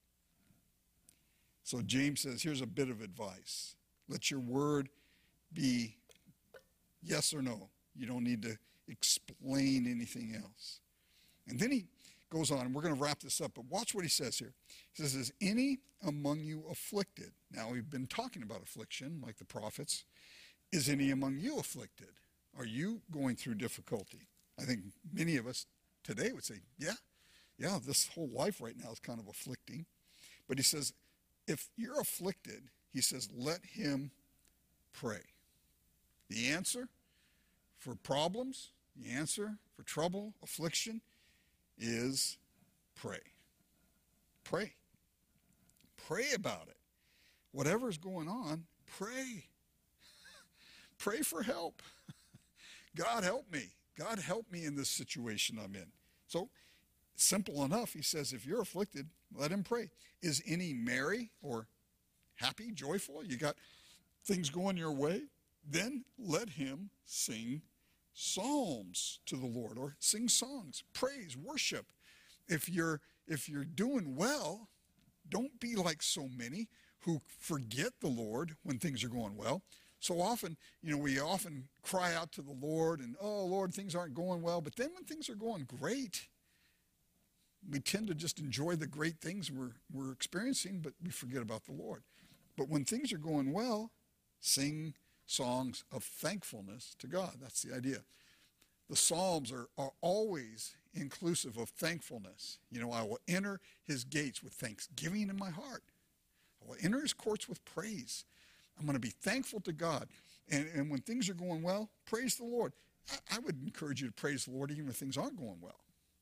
So James says, here's a bit of advice. Let your word be yes or no. You don't need to explain anything else. And then he goes on, and we're going to wrap this up, but watch what he says here. He says, is any among you afflicted? Now, we've been talking about affliction, like the prophets. Is any among you afflicted? Are you going through difficulty? I think many of us today would say, yeah, yeah, this whole life right now is kind of afflicting. But he says, if you're afflicted, he says, let him pray. The answer for problems, the answer for trouble, affliction, is pray. Pray. Pray about it. Whatever's going on, pray. Pray for help. God help me. God help me in this situation I'm in. So, simple enough, he says, if you're afflicted, let him pray. Is any merry or happy, joyful? You got things going your way? Then let him sing psalms to the Lord, or sing songs, praise, worship. If you're if you're doing well, don't be like so many who forget the Lord when things are going well. So often, you know, we often cry out to the Lord and, oh, Lord, things aren't going well. But then when things are going great, we tend to just enjoy the great things we're, we're experiencing, but we forget about the Lord. But when things are going well, sing songs of thankfulness to God. That's the idea. The Psalms are, are always inclusive of thankfulness. You know, I will enter his gates with thanksgiving in my heart. I will enter his courts with praise. I'm going to be thankful to God. And, and when things are going well, praise the Lord. I, I would encourage you to praise the Lord even if things aren't going well.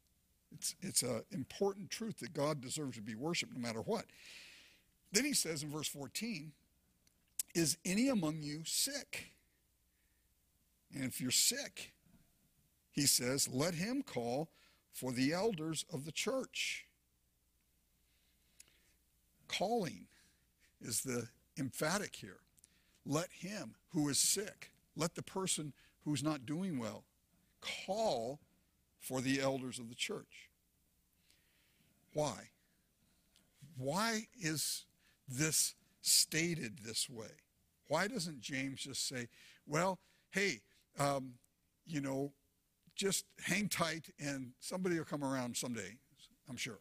It's, it's an important truth that God deserves to be worshiped no matter what. Then he says in verse fourteen, is any among you sick? And if you're sick, he says, let him call for the elders of the church. Calling is the emphatic here. Let him who is sick, let the person who's not doing well, call for the elders of the church. Why? Why is this stated this way? Why doesn't James just say, well, hey, um, you know, just hang tight and somebody will come around someday, I'm sure.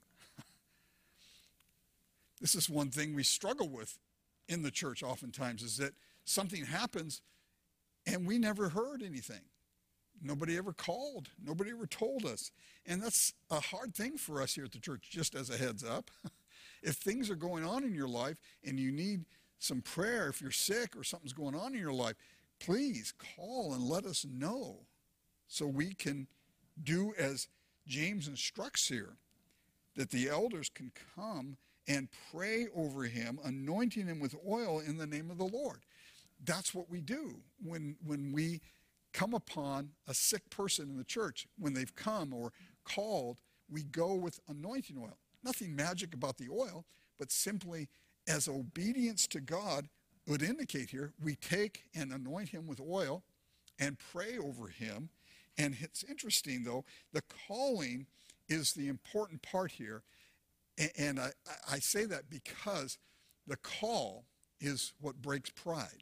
This is one thing we struggle with in the church oftentimes, is that something happens and we never heard anything. Nobody ever called. Nobody ever told us. And that's a hard thing for us here at the church, just as a heads up. If things are going on in your life and you need some prayer, if you're sick or something's going on in your life, please call and let us know so we can do as James instructs here, that the elders can come and pray over him, anointing him with oil in the name of the Lord. That's what we do when, when we come upon a sick person in the church. When they've come or called, we go with anointing oil. Nothing magic about the oil, but simply as obedience to God would indicate here, we take and anoint him with oil and pray over him. And it's interesting, though, the calling is the important part here. And I, I say that because the call is what breaks pride.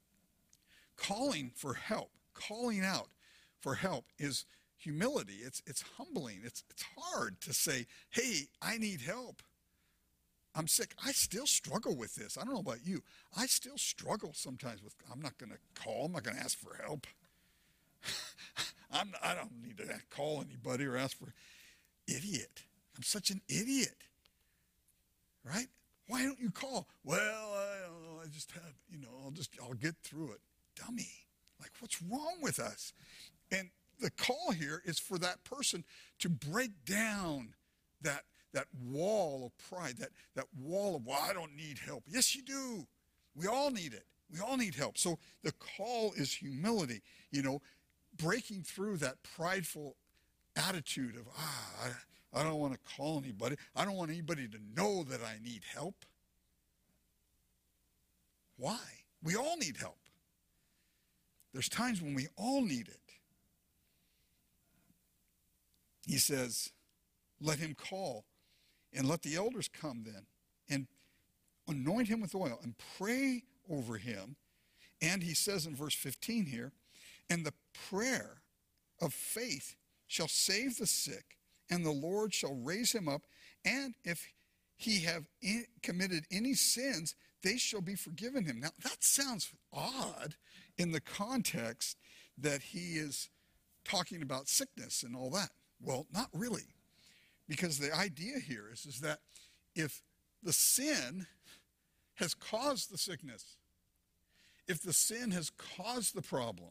Calling for help, calling out for help is humility. It's, it's humbling. It's, it's hard to say, hey, I need help. I'm sick. I still struggle with this. I don't know about you. I still struggle sometimes with, I'm not going to call. I'm not going to ask for help. I'm, I don't need to call anybody or ask for, idiot. I'm such an idiot. Right? Why don't you call? Well, I don't know. I just have, you know, I'll just, I'll get through it. Dummy. Like, what's wrong with us? And the call here is for that person to break down that, that wall of pride, that, that wall of, well, I don't need help. Yes, you do. We all need it. We all need help. So the call is humility, you know, breaking through that prideful attitude of, ah, I, I don't want to call anybody. I don't want anybody to know that I need help. Why? We all need help. There's times when we all need it. He says, let him call and let the elders come then and anoint him with oil and pray over him. And he says in verse fifteen here, and the prayer of faith shall save the sick, and the Lord shall raise him up. And if he have in, committed any sins, they shall be forgiven him. Now, that sounds odd in the context that he is talking about sickness and all that. Well, not really. Because the idea here is, is that if the sin has caused the sickness, if the sin has caused the problem,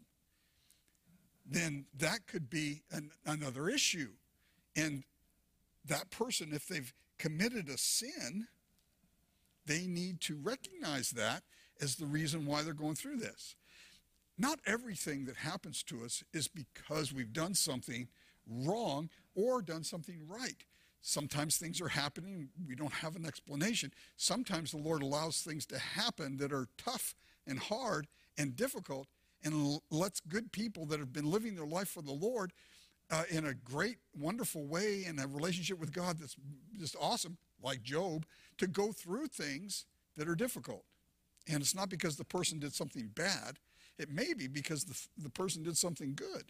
then that could be an, another issue. And that person, if they've committed a sin, they need to recognize that as the reason why they're going through this. Not everything that happens to us is because we've done something wrong or done something right. Sometimes things are happening, we don't have an explanation. Sometimes the Lord allows things to happen that are tough and hard and difficult, and lets good people that have been living their life for the Lord uh, in a great, wonderful way, in a relationship with God that's just awesome, like Job, to go through things that are difficult. And it's not because the person did something bad. It may be because the, the person did something good.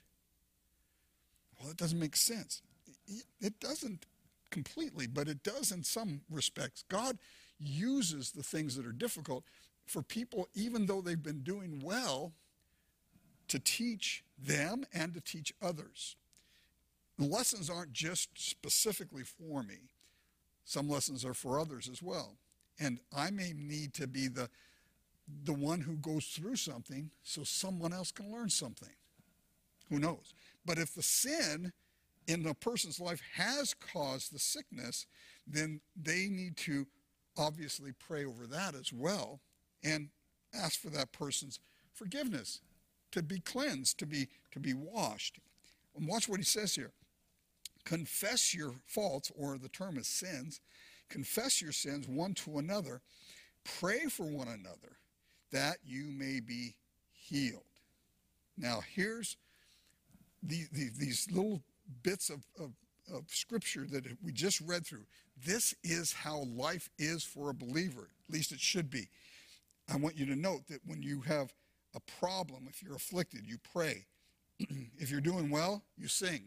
Well, it doesn't make sense. It doesn't completely, but it does in some respects. God uses the things that are difficult for people, even though they've been doing well, to teach them and to teach others. The lessons aren't just specifically for me. Some lessons are for others as well. And I may need to be the, the one who goes through something so someone else can learn something. Who knows? But if the sin in a person's life has caused the sickness, then they need to obviously pray over that as well and ask for that person's forgiveness, to be cleansed, to be to be washed. And watch what he says here. Confess your faults, or the term is sins. Confess your sins one to another. Pray for one another that you may be healed. Now, here's the, the, these little bits of, of, of scripture that we just read through. This is how life is for a believer. At least it should be. I want you to note that when you have a problem, if you're afflicted, you pray. If you're doing well, you sing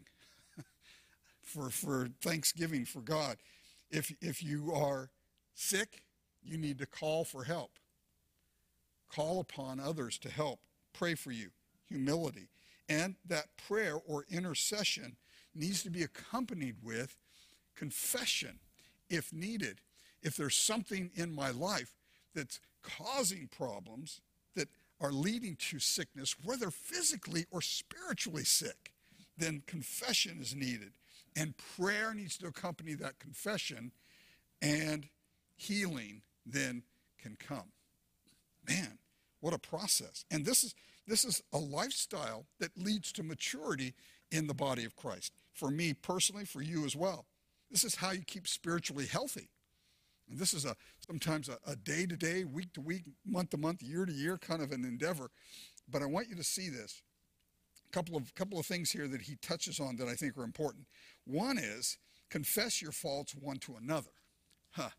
for, for thanksgiving for God. If, if you are sick, you need to call for help. Call upon others to help. Pray for you. Humility. And that prayer or intercession needs to be accompanied with confession if needed. If there's something in my life that's causing problems that are leading to sickness, whether physically or spiritually sick, then confession is needed. And prayer needs to accompany that confession, and healing then can come. Man, what a process. And this is this is a lifestyle that leads to maturity in the body of Christ. For me personally, for you as well. This is how you keep spiritually healthy. And this is a sometimes a, a day-to-day, week-to-week, month-to-month, year-to-year kind of an endeavor. But I want you to see this. A couple of, couple of things here that he touches on that I think are important. One is confess your faults one to another. Huh.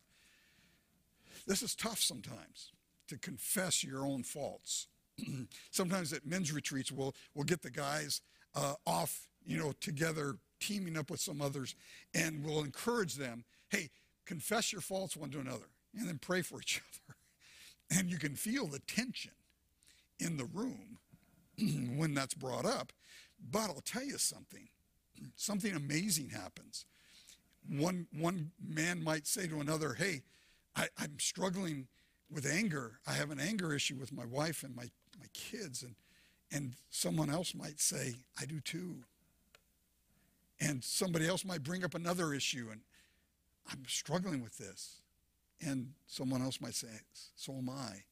This is tough sometimes, to confess your own faults. Sometimes at men's retreats, we'll, we'll get the guys uh, off, you know, together, teaming up with some others, and we'll encourage them, hey, confess your faults one to another, and then pray for each other. And you can feel the tension in the room when that's brought up. But I'll tell you something. Something amazing happens. One, one man might say to another, hey, I, I'm struggling with anger. I have an anger issue with my wife and my, my kids. And, and someone else might say, I do too. And somebody else might bring up another issue, and I'm struggling with this. And someone else might say, so am I.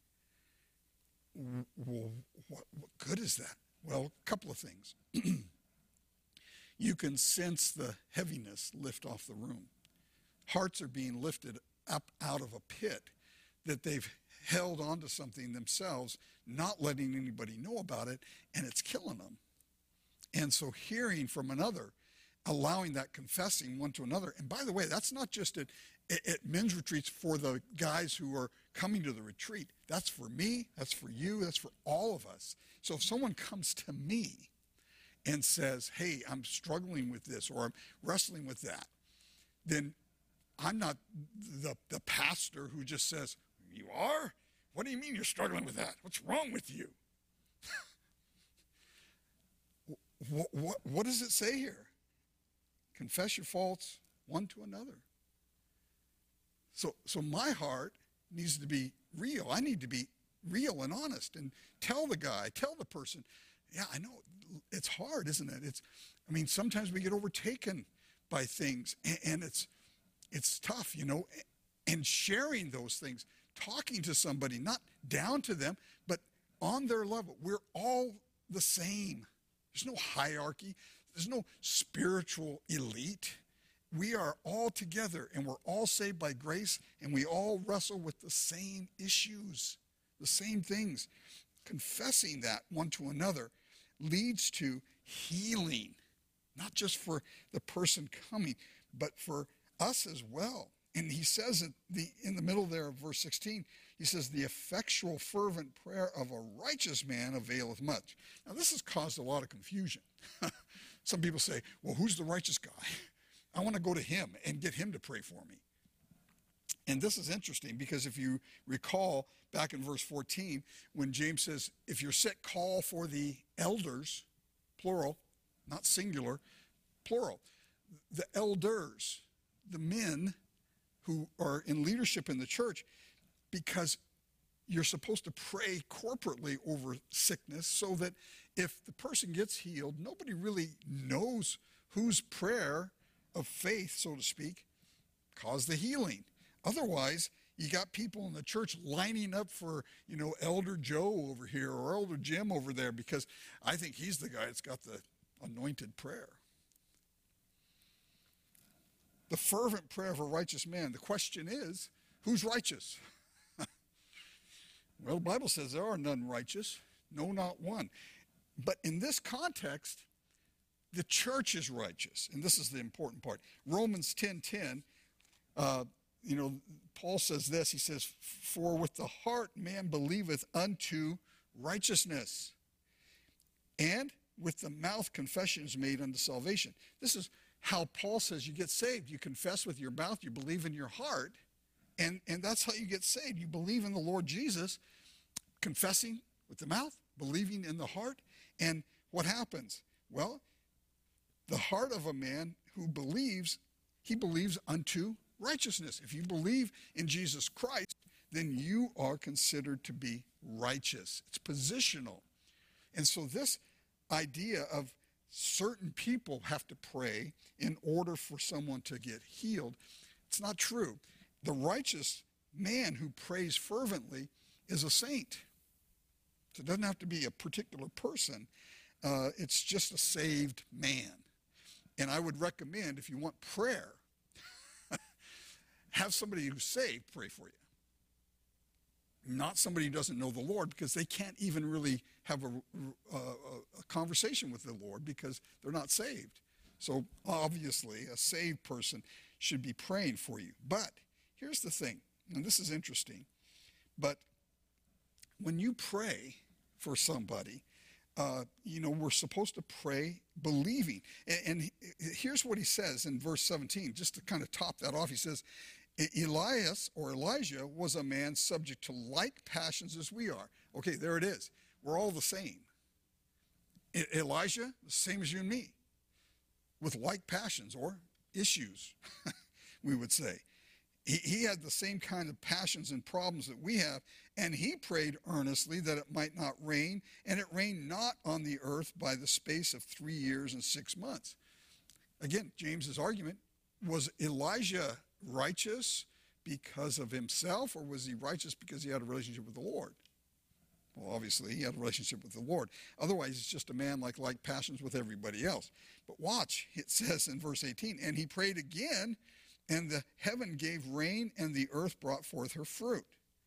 Well, what, what good is that? Well, a couple of things. You can sense the heaviness lift off the room. Hearts are being lifted up out of a pit that they've held onto something themselves, not letting anybody know about it, and it's killing them. And so hearing from another, allowing that confessing one to another. And by the way, that's not just at, at men's retreats for the guys who are coming to the retreat. That's for me, that's for you, that's for all of us. So if someone comes to me and says, hey, I'm struggling with this, or I'm wrestling with that, then I'm not the, the pastor who just says, you are? What do you mean you're struggling with that? What's wrong with you? what, what, what does it say here? Confess your faults one to another. So, so my heart needs to be real. I need to be real and honest and tell the guy, tell the person, yeah, I know it's hard, isn't it? It's, I mean, sometimes we get overtaken by things, and, and it's, it's tough, you know, and sharing those things, talking to somebody, not down to them, but on their level. We're all the same. There's no hierarchy. There's no spiritual elite. We are all together, and we're all saved by grace, and we all wrestle with the same issues, the same things. Confessing that one to another leads to healing, not just for the person coming, but for us as well. And he says at the, in the middle there of verse sixteen, he says, the effectual fervent prayer of a righteous man availeth much. Now this has caused a lot of confusion. Some people say, well, who's the righteous guy? I want to go to him and get him to pray for me. And this is interesting because if you recall back in verse fourteen, when James says, if you're sick, call for the elders, plural, not singular, plural. The elders, the men who are in leadership in the church, because you're supposed to pray corporately over sickness so that if the person gets healed, nobody really knows whose prayer of faith, so to speak, caused the healing. Otherwise, you got people in the church lining up for, you know, Elder Joe over here or Elder Jim over there because I think he's the guy that's got the anointed prayer. The fervent prayer of a righteous man. The question is, who's righteous? Well, the Bible says there are none righteous, no, not one. But in this context, the church is righteous, and this is the important part. Romans ten ten, uh, you know, Paul says this. He says, "For with the heart man believeth unto righteousness, and with the mouth confession is made unto salvation." This is how Paul says you get saved. You confess with your mouth, you believe in your heart, and, and that's how you get saved. You believe in the Lord Jesus, confessing with the mouth, believing in the heart, and what happens? Well, the heart of a man who believes, he believes unto righteousness. If you believe in Jesus Christ, then you are considered to be righteous. It's positional. And so this idea of certain people have to pray in order for someone to get healed, it's not true. The righteous man who prays fervently is a saint. So it doesn't have to be a particular person. Uh, it's just a saved man. And I would recommend, if you want prayer, have somebody who's saved pray for you. Not somebody who doesn't know the Lord, because they can't even really have a, a, a conversation with the Lord because they're not saved. So obviously a saved person should be praying for you. But here's the thing, and this is interesting, but when you pray for somebody, uh, you know, we're supposed to pray believing. And, and here's what he says in verse seventeen, just to kind of top that off. He says, Elias or Elijah was a man subject to like passions as we are. Okay, there it is. We're all the same. E- Elijah, the same as you and me, with like passions or issues, we would say. He, he had the same kind of passions and problems that we have, and he prayed earnestly that it might not rain, and it rained not on the earth by the space of three years and six months. Again, James's argument, was Elijah righteous because of himself, or was he righteous because he had a relationship with the Lord? Well, obviously, he had a relationship with the Lord. Otherwise, he's just a man like like passions with everybody else. But watch, it says in verse eighteen, and he prayed again, and the heaven gave rain, and the earth brought forth her fruit.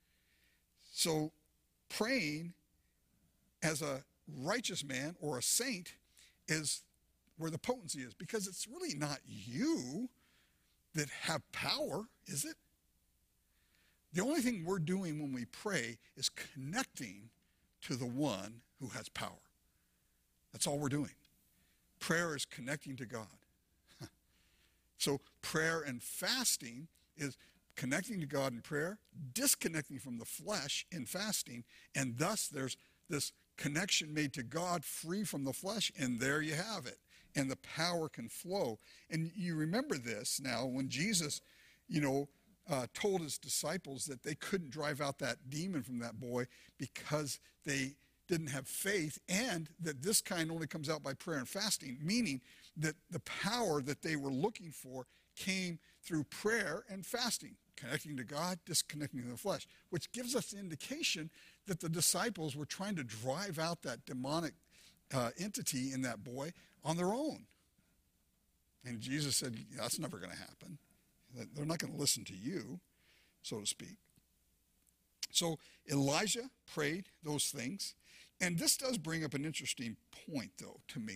So praying as a righteous man or a saint is where the potency is, because it's really not you that have power, is it? The only thing we're doing when we pray is connecting to the one who has power. That's all we're doing. Prayer is connecting to God. So prayer and fasting is connecting to God in prayer, disconnecting from the flesh in fasting, and thus there's this connection made to God free from the flesh, and there you have it. And the power can flow. And you remember this now when Jesus, you know, uh, told his disciples that they couldn't drive out that demon from that boy because they didn't have faith, and that this kind only comes out by prayer and fasting, meaning that the power that they were looking for came through prayer and fasting, connecting to God, disconnecting to the flesh, which gives us the indication that the disciples were trying to drive out that demonic uh, entity in that boy on their own. And Jesus said, that's never going to happen. They're not going to listen to you, so to speak. So Elijah prayed those things. And this does bring up an interesting point, though, to me.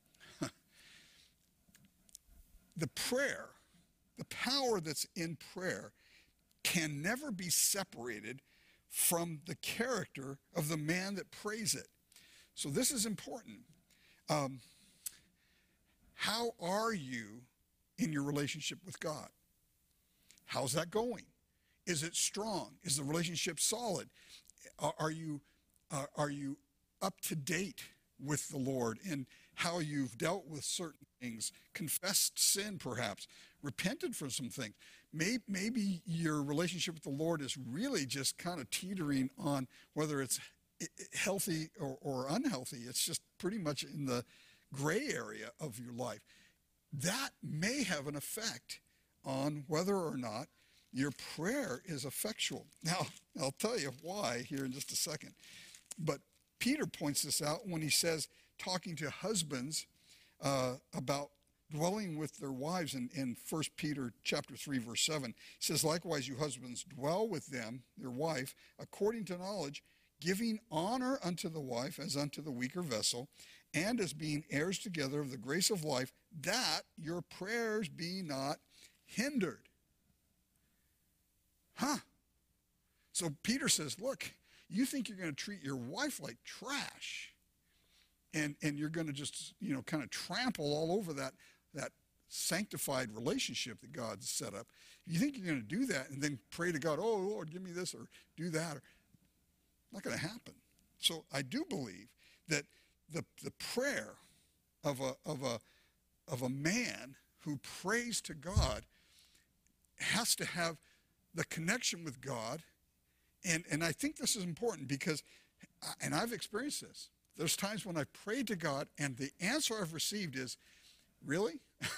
The prayer, the power that's in prayer, can never be separated from the character of the man that prays it. So this is important. Um, how are you in your relationship with God? How's that going? Is it strong? Is the relationship solid? Are, are you uh, are you up to date with the Lord in how you've dealt with certain things, confessed sin perhaps, repented for some things? Maybe, maybe your relationship with the Lord is really just kind of teetering on whether it's healthy or, or unhealthy. It's just pretty much in the gray area of your life. that may have an effect on whether or not your prayer is effectual. Now, I'll tell you why here in just a second. But Peter points this out when he says, talking to husbands uh, about dwelling with their wives in, in First Peter chapter three, verse seven. He says, likewise, you husbands, dwell with them, your wife, according to knowledge, giving honor unto the wife as unto the weaker vessel, and as being heirs together of the grace of life, that your prayers be not hindered. Huh? So Peter says, look, you think you're going to treat your wife like trash, and, and you're going to just, you know, kind of trample all over that, that sanctified relationship that God's set up. You think you're going to do that and then pray to God, oh, Lord, give me this or do that. Or, not going to happen. So I do believe that the, the prayer of a, of, a, of a man who prays to God has to have the connection with God. And, and I think this is important because, and I've experienced this, there's times when I prayed to God and the answer I've received is, really?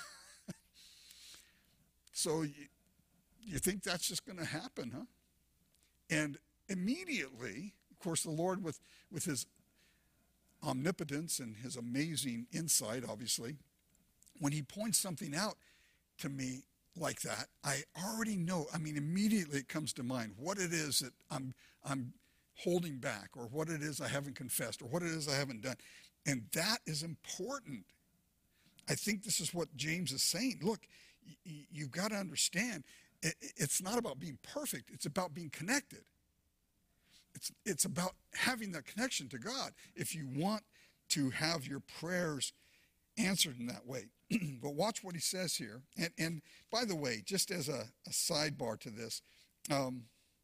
So you, you think that's just going to happen, huh? And immediately, of course, the Lord with, with his omnipotence and his amazing insight, obviously, when he points something out to me like that, I already know. I mean, immediately it comes to mind what it is that I'm I'm holding back, or what it is I haven't confessed, or what it is I haven't done. And that is important. I think this is what James is saying. Look, y- you've got to understand, it, it's not about being perfect. It's about being connected. It's, it's about having that connection to God if you want to have your prayers answered in that way. But watch what he says here. And, and by the way, just as a, a sidebar to this, um,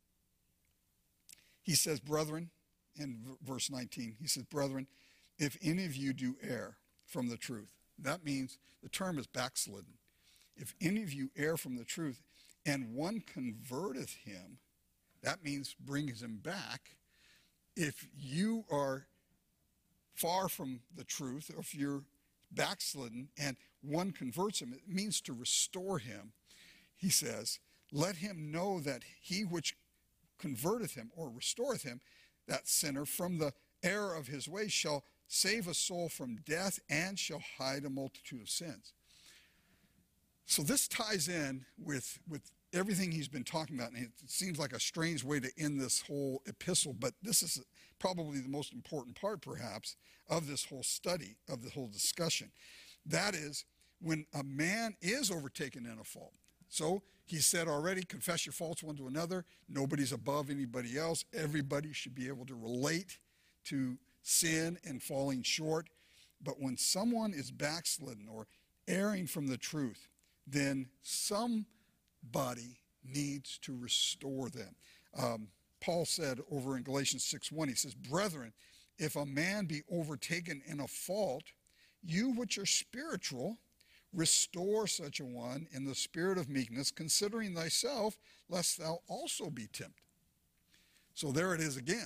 he says, brethren, in v- verse nineteen, he says, brethren, if any of you do err from the truth, that means the term is backslidden. If any of you err from the truth, and one converteth him, that means brings him back. If you are far from the truth, or if you're backslidden and one converts him, it means to restore him. He says, let him know that he which converteth him or restoreth him, that sinner, from the error of his ways shall save a soul from death and shall hide a multitude of sins. So this ties in with, with everything he's been talking about, and it seems like a strange way to end this whole epistle, but this is probably the most important part, perhaps, of this whole study, of the whole discussion. That is, when a man is overtaken in a fault. So he said already, confess your faults one to another. Nobody's above anybody else. Everybody should be able to relate to sin and falling short. But when someone is backslidden or erring from the truth, then somebody needs to restore them. Um, Paul said over in Galatians six one, he says, brethren, if a man be overtaken in a fault, you which are spiritual, restore such a one in the spirit of meekness, considering thyself, lest thou also be tempted. So there it is again.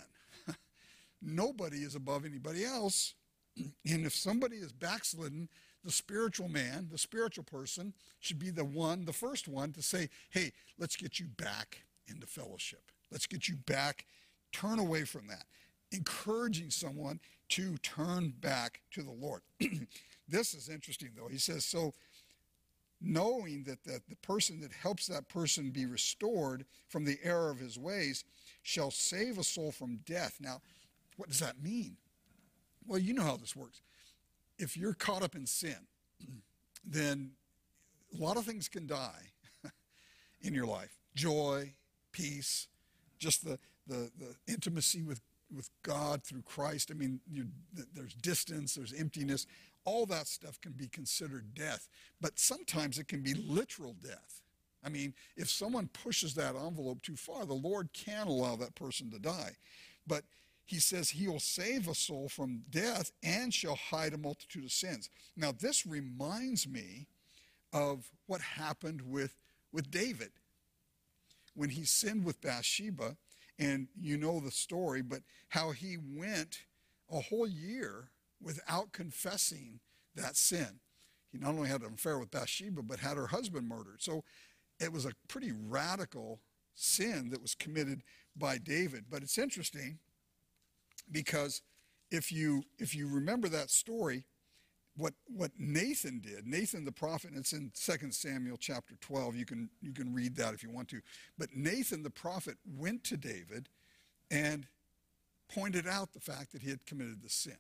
Nobody is above anybody else. And if somebody is backslidden, the spiritual man, the spiritual person, should be the one, the first one to say, hey, let's get you back into fellowship. Let's get you back, turn away from that. Encouraging someone to turn back to the Lord. This is interesting, though. He says, so knowing that the, the person that helps that person be restored from the error of his ways shall save a soul from death. Now, what does that mean? Well, you know how this works. If you're caught up in sin, then a lot of things can die in your life. Joy, peace, just the, the, the intimacy with, with God through Christ. I mean, you, there's distance, there's emptiness. All that stuff can be considered death. But sometimes it can be literal death. I mean, if someone pushes that envelope too far, the Lord can allow that person to die. But he says he will save a soul from death and shall hide a multitude of sins. Now, this reminds me of what happened with, with David when he sinned with Bathsheba. And you know the story, but how he went a whole year without confessing that sin. he not only had an affair with Bathsheba, but had her husband murdered. So it was a pretty radical sin that was committed by David. But it's interesting because if you if you remember that story, what what Nathan did, Nathan the prophet, and it's in Second Samuel chapter twelve. You can you can read that if you want to. But Nathan the prophet went to David and pointed out the fact that he had committed the sin.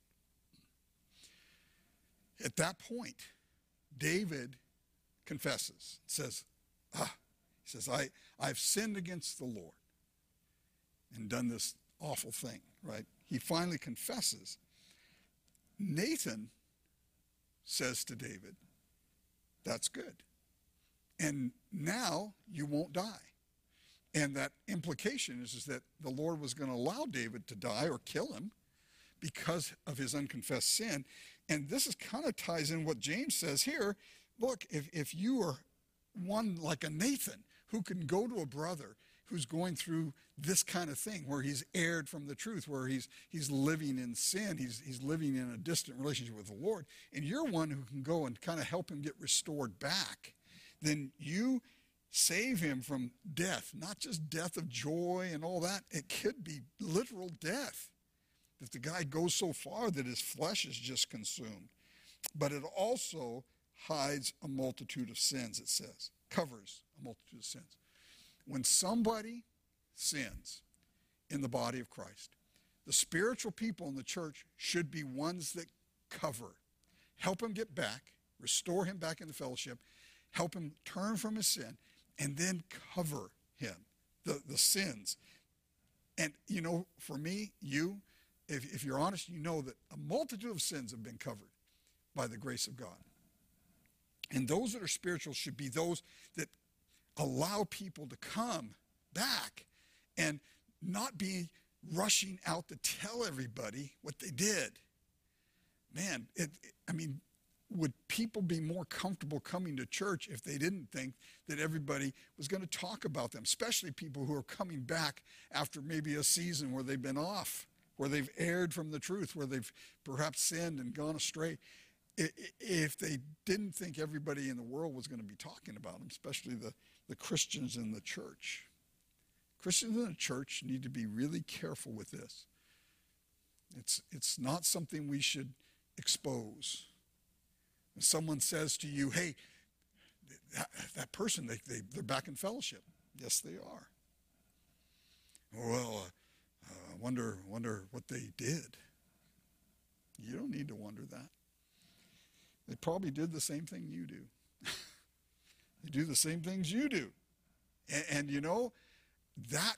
At that point, David confesses, says, ah, he says, I, I've sinned against the Lord and done this awful thing, right? He finally confesses. Nathan says to David, that's good. And now you won't die. And that implication is, is that the Lord was going to allow David to die or kill him because of his unconfessed sin. And this is kind of ties in what James says here. Look, if, if you are one like a Nathan who can go to a brother who's going through this kind of thing, where he's erred from the truth, where he's he's living in sin, he's he's living in a distant relationship with the Lord, and you're one who can go and kind of help him get restored back, then you save him from death, not just death of joy and all that. It could be literal death if the guy goes so far that his flesh is just consumed. But it also hides a multitude of sins, it says, covers a multitude of sins. When somebody sins in the body of Christ, the spiritual people in the church should be ones that cover, help him get back, restore him back into fellowship, help him turn from his sin, and then cover him, the, the sins. And, you know, for me, you, if, if you're honest, you know that a multitude of sins have been covered by the grace of God. And those that are spiritual should be those that allow people to come back and not be rushing out to tell everybody what they did. Man, it, I mean, would people be more comfortable coming to church if they didn't think that everybody was going to talk about them, especially people who are coming back after maybe a season where they've been off, where they've erred from the truth, where they've perhaps sinned and gone astray? If they didn't think everybody in the world was going to be talking about them, especially the, the Christians in the church. Christians in the church need to be really careful with this. It's, it's not something we should expose. When someone says to you, hey, that, that person, they, they, they're back in fellowship. Yes, they are. Well, I uh, uh, wonder, wonder what they did. You don't need to wonder that. They probably did the same thing you do. They do the same things you do. And, and you know, that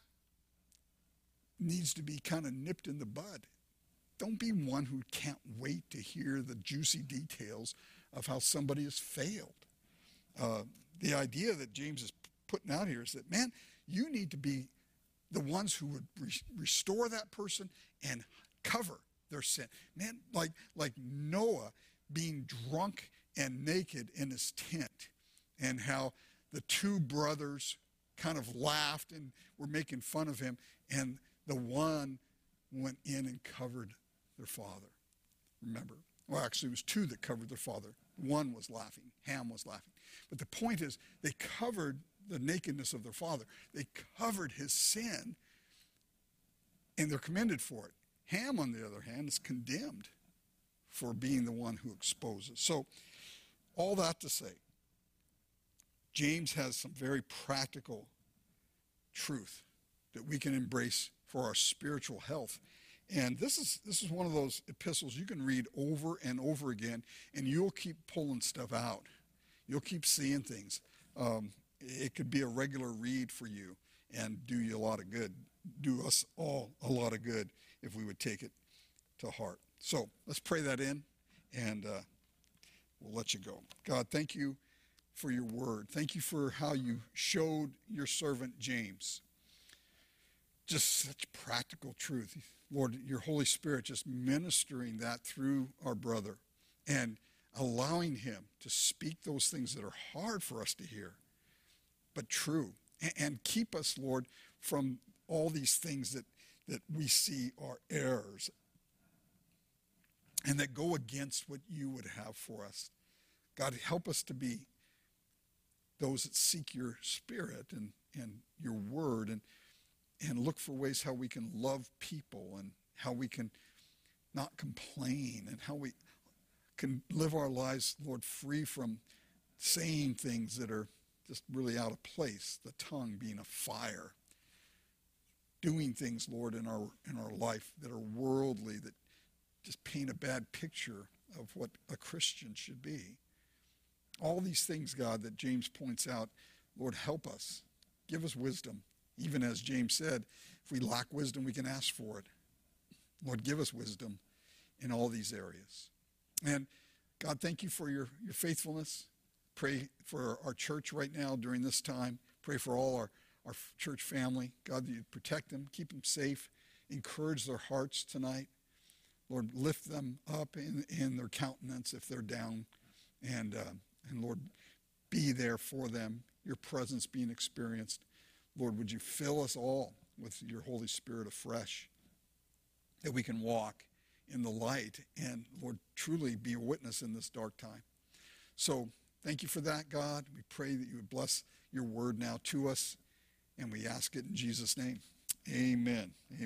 needs to be kind of nipped in the bud. Don't be one who can't wait to hear the juicy details of how somebody has failed. Uh, the idea that James is putting out here is that, man, you need to be the ones who would re- restore that person and cover their sin. Man, like, like Noah being drunk and naked in his tent, and how the two brothers kind of laughed and were making fun of him, and the one went in and covered their father. Remember? Well, actually, it was two that covered their father. One was laughing. Ham was laughing. But the point is, they covered the nakedness of their father. They covered his sin, and they're commended for it. Ham, on the other hand, is condemned for being the one who exposes. So, all that to say, James has some very practical truth that we can embrace for our spiritual health. And this is this is one of those epistles you can read over and over again, and you'll keep pulling stuff out. You'll keep seeing things. Um, it could be a regular read for you and do you a lot of good, do us all a lot of good if we would take it to heart. So let's pray that in, and uh, we'll let you go. God, thank you for your word. Thank you for how you showed your servant James just such practical truth. Lord, your Holy Spirit just ministering that through our brother and allowing him to speak those things that are hard for us to hear, but true. And, and keep us, Lord, from all these things that, that we see are errors and that go against what you would have for us. God, help us to be those that seek your spirit and, and your word, and, and look for ways how we can love people, and how we can not complain, and how we can live our lives, Lord, free from saying things that are just really out of place, the tongue being a fire. Doing things, Lord, in our in our life that are worldly, that just paint a bad picture of what a Christian should be. All these things, God, that James points out, Lord, help us. Give us wisdom. Even as James said, if we lack wisdom, we can ask for it. Lord, give us wisdom in all these areas. And God, thank you for your, your faithfulness. Pray for our church right now during this time. Pray for all our, our church family. God, that you protect them, keep them safe, encourage their hearts tonight. Lord, lift them up in, in their countenance if they're down. And, uh, and Lord, be there for them, your presence being experienced. Lord, would you fill us all with your Holy Spirit afresh, that we can walk in the light and, Lord, truly be a witness in this dark time. So thank you for that, God. We pray that you would bless your word now to us, and we ask it in Jesus' name. Amen. Amen.